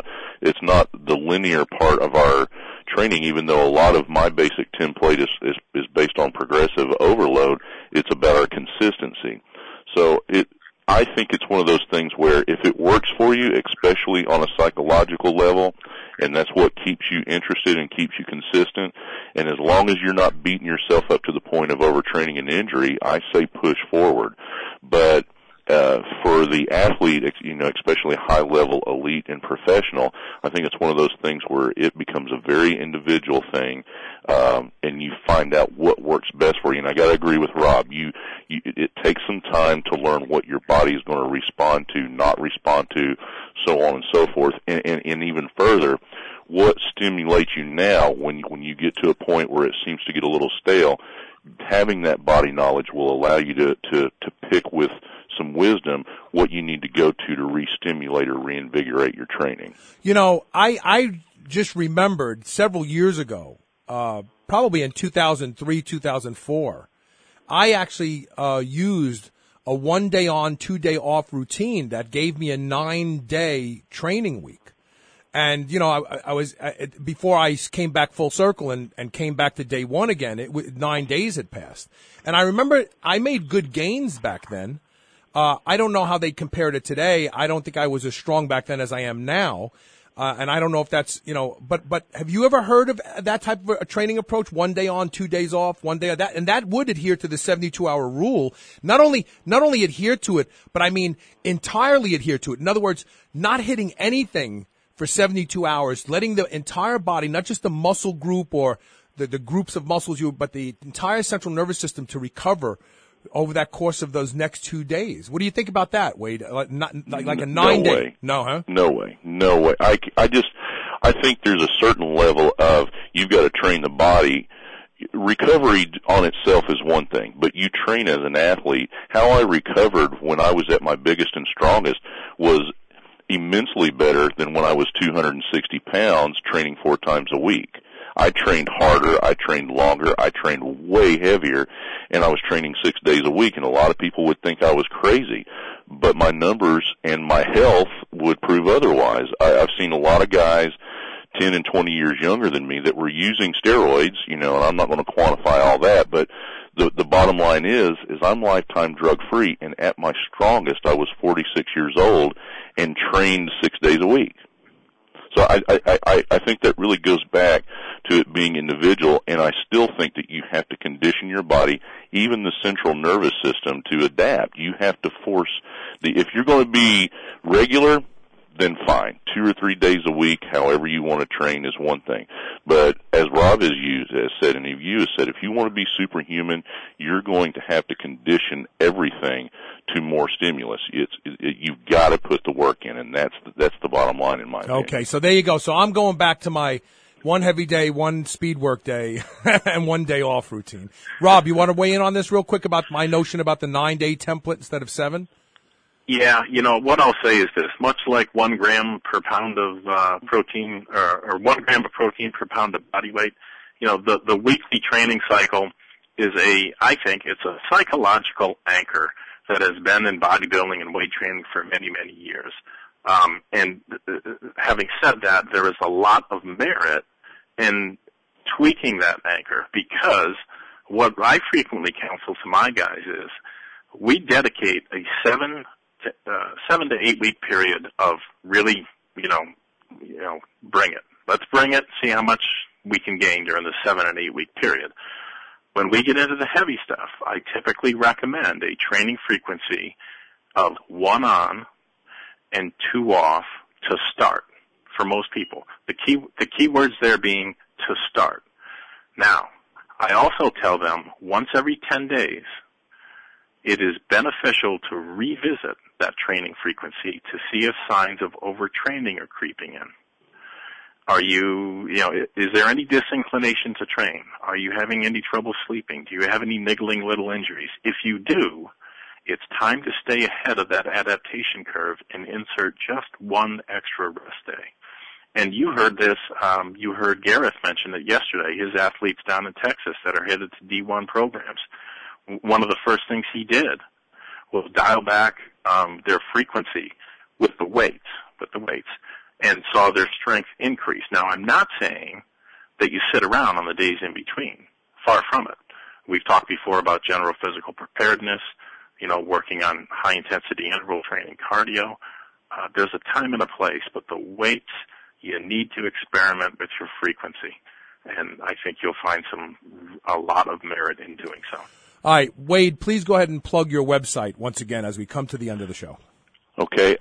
it's not the linear part of our training, even though a lot of my basic template is based on progressive overload. It's about our consistency. So I think it's one of those things where if it works for you, especially on a psychological level, and that's what keeps you interested and keeps you consistent, and as long as you're not beating yourself up to the point of overtraining and injury, I say push forward. But for the athlete, especially high-level elite and professional, I think it's one of those things where it becomes a very individual thing, and you find out what works best for you. And I got to agree with Rob. It takes some time to learn what your body is going to respond to, not respond to, so on and so forth. And even further, what stimulates you now when you get to a point where it seems to get a little stale, having that body knowledge will allow you to pick with some wisdom what you need to go to re-stimulate or reinvigorate your training. I just remembered several years ago, probably in 2003, 2004, I actually used a 1 day on, 2 day off routine that gave me a 9-day training week. And, I was, before I came back full circle and came back to day one again, 9 days had passed. And I remember I made good gains back then. I don't know how they compared it today. I don't think I was as strong back then as I am now. And I don't know if that's, but have you ever heard of that type of a training approach? 1 day on, 2 days off, 1 day on that, and that would adhere to the 72-hour rule. Not only adhere to it, but I mean entirely adhere to it. In other words, not hitting anything for 72 hours, letting the entire body, not just the muscle group or the groups of muscles but the entire central nervous system to recover over that course of those next 2 days. What do you think about that, Wade? Like a 9 day? No, huh? No way. I think there's a certain level of you've got to train the body. Recovery on itself is one thing, but you train as an athlete. How I recovered when I was at my biggest and strongest was immensely better than when I was 260 pounds training 4 times a week. I trained harder, I trained longer, I trained way heavier, and I was training 6 days a week, and a lot of people would think I was crazy, but my numbers and my health would prove otherwise. I've seen a lot of guys 10 and 20 years younger than me that were using steroids, and I'm not going to quantify all that, but the bottom line is I'm lifetime drug-free, and at my strongest I was 46 years old and trained 6 days a week. So I think that really goes back to it being individual, and I still think that you have to condition your body, even the central nervous system, to adapt. You have to force if you're going to be regular, then fine. 2 or 3 days a week, however you want to train, is one thing. But as Rob has said, and you have said, if you want to be superhuman, you're going to have to condition everything to more stimulus. You've got to put the work in, and that's the bottom line in my opinion. Okay, so there you go. So I'm going back to my 1 heavy day, 1 speed work day, and 1 day off routine. Rob, you want to weigh in on this real quick about my notion about the 9-day template instead of 7? Yeah, what I'll say is this. Much like 1 gram per pound of protein, or 1 gram of protein per pound of body weight, the weekly training cycle is I think it's a psychological anchor that has been in bodybuilding and weight training for many, many years. And having said that, there is a lot of merit in tweaking that anchor, because what I frequently counsel to my guys is we dedicate a 7 to 8 week period of really, bring it. Let's bring it, see how much we can gain during the 7 and 8 week period. When we get into the heavy stuff, I typically recommend a training frequency of 1 on and 2 off to start for most people. The key words there being to start. Now, I also tell them once every 10 days, it is beneficial to revisit that training frequency to see if signs of overtraining are creeping in. Is there any disinclination to train? Are you having any trouble sleeping? Do you have any niggling little injuries? If you do, it's time to stay ahead of that adaptation curve and insert just 1 extra rest day. And you heard this, you heard Gareth mention it yesterday, his athletes down in Texas that are headed to D1 programs. One of the first things he did was dial back their frequency with the weights. and saw their strength increase. Now, I'm not saying that you sit around on the days in between. Far from it. We've talked before about general physical preparedness, working on high-intensity interval training, cardio. There's a time and a place, but the weights, you need to experiment with your frequency. And I think you'll find a lot of merit in doing so. All right, Wade, please go ahead and plug your website once again as we come to the end of the show. Okay,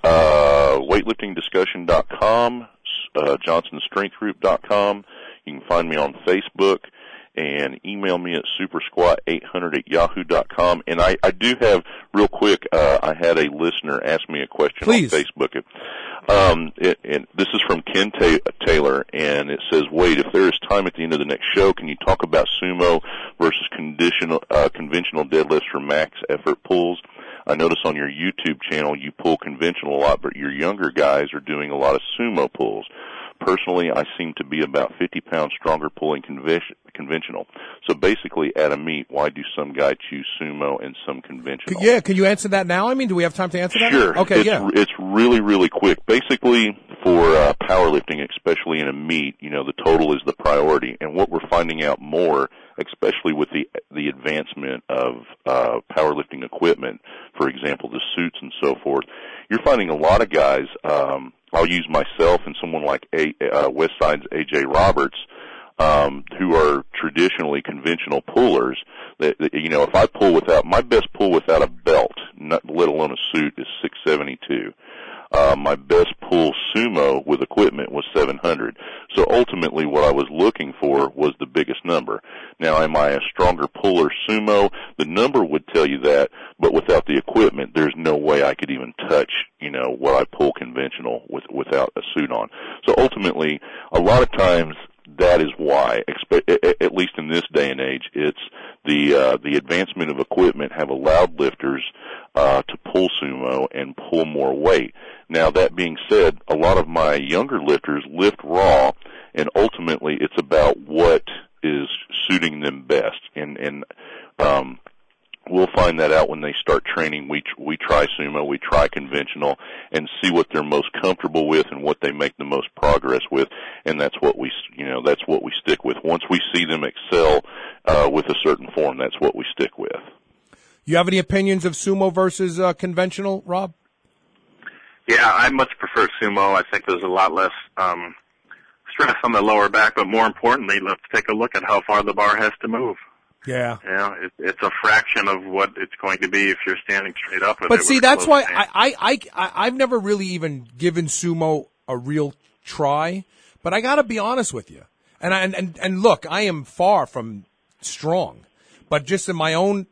weightliftingdiscussion.com, johnsonstrengthgroup.com. You can find me on Facebook and email me at supersquat800@yahoo.com. And I do have, real quick, I had a listener ask me a question on Facebook. And this is from Ken Taylor, and it says, Wade, if there is time at the end of the next show, can you talk about sumo versus conventional deadlifts for max effort pulls? I notice on your YouTube channel you pull conventional a lot, but your younger guys are doing a lot of sumo pulls. Personally, I seem to be about 50 pounds stronger pulling conventional. So basically, at a meet, why do some guys choose sumo and some conventional? Yeah, can you answer that now? I mean, do we have time to answer that? Sure. Okay, It's really, really quick. Basically, for powerlifting, especially in a meet, the total is the priority. And what we're finding out more, especially with the advancement of powerlifting equipment, for example, the suits and so forth, you're finding a lot of guys, I'll use myself and someone like Westside's A.J. Roberts, who are traditionally conventional pullers. If I pull my best pull without a belt, let alone a suit, is 672. My best pull sumo with equipment was 700. So ultimately what I was looking for was the biggest number. Now, am I a stronger puller sumo? The number would tell you that, but without the equipment, there's no way I could even touch, what I pull conventional without a suit on. So ultimately, a lot of times, that is why, at least in this day and age, it's the advancement of equipment have allowed lifters to pull sumo and pull more weight. Now, that being said, a lot of my younger lifters lift raw, and ultimately it's about what is suiting them best. And we'll find that out when they start training. We try sumo, we try conventional, and see what they're most comfortable with and what they make the most progress with, and that's what we stick with. Once we see them excel with a certain form, that's what we stick with. You have any opinions of sumo versus conventional, Rob? Yeah, I much prefer sumo. I think there's a lot less stress on the lower back, but more importantly, let's take a look at how far the bar has to move. Yeah. It's a fraction of what it's going to be if you're standing straight up. But see, that's why I've never really even given sumo a real try. But I got to be honest with you, and look, I am far from strong, but just in my own,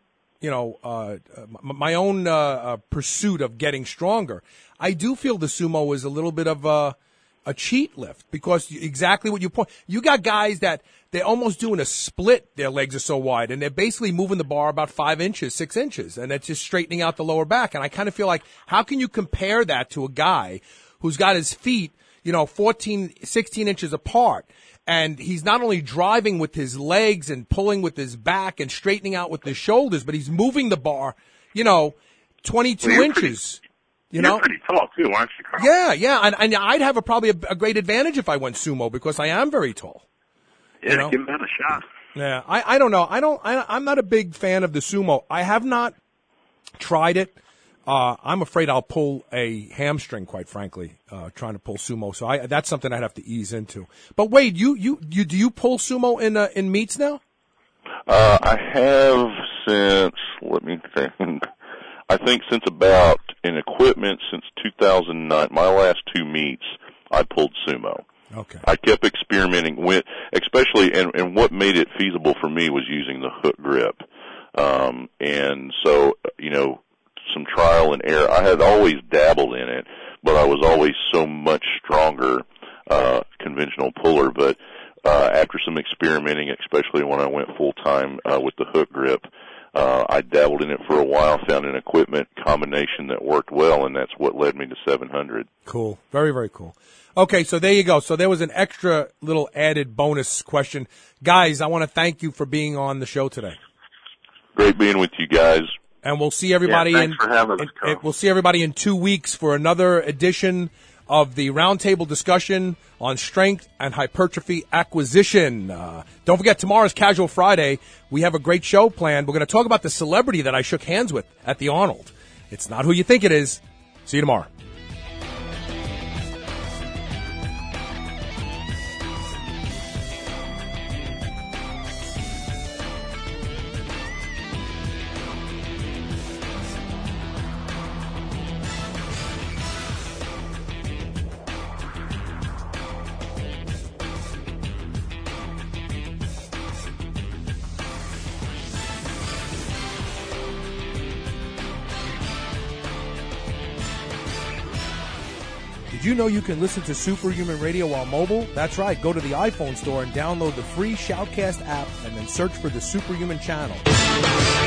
pursuit of getting stronger, I do feel the sumo is a little bit of a cheat lift, because exactly what you point. You got guys that they're almost doing a split. Their legs are so wide, and they're basically moving the bar about 5 inches, 6 inches, and it's just straightening out the lower back. And I kind of feel like, how can you compare that to a guy who's got his feet, 14, 16 inches apart, and he's not only driving with his legs and pulling with his back and straightening out with his shoulders, but he's moving the bar, 22 inches. You're pretty tall too, aren't you, Carl? Yeah, and I'd have probably a great advantage if I went sumo, because I am very tall. Yeah, give that a shot. Yeah, I don't know. I'm not a big fan of the sumo. I have not tried it. I'm afraid I'll pull a hamstring, quite frankly, trying to pull sumo. So that's something I'd have to ease into. But Wade, do you pull sumo in meets now? I have since, let me think. I think since about, in equipment, since 2009, my last 2 meets, I pulled sumo. Okay. I kept experimenting with, especially, and what made it feasible for me was using the hook grip. And so, some trial and error. I had always dabbled in it, but I was always so much stronger, conventional puller. But, after some experimenting, especially when I went full time, with the hook grip, I dabbled in it for a while, found an equipment combination that worked well, and that's what led me to 700. Cool. Very, very cool. Okay, so there you go. So there was an extra little added bonus question. Guys, I want to thank you for being on the show today. Great being with you guys. And we'll see everybody thanks for having us, Carl. we'll see everybody in 2 weeks for another edition of the roundtable discussion on strength and hypertrophy acquisition. Don't forget, tomorrow's Casual Friday. We have a great show planned. We're going to talk about the celebrity that I shook hands with at the Arnold. It's not who you think it is. See you tomorrow. Did you know you can listen to Superhuman Radio while mobile? That's right. Go to the iPhone store and download the free Shoutcast app and then search for the Superhuman channel.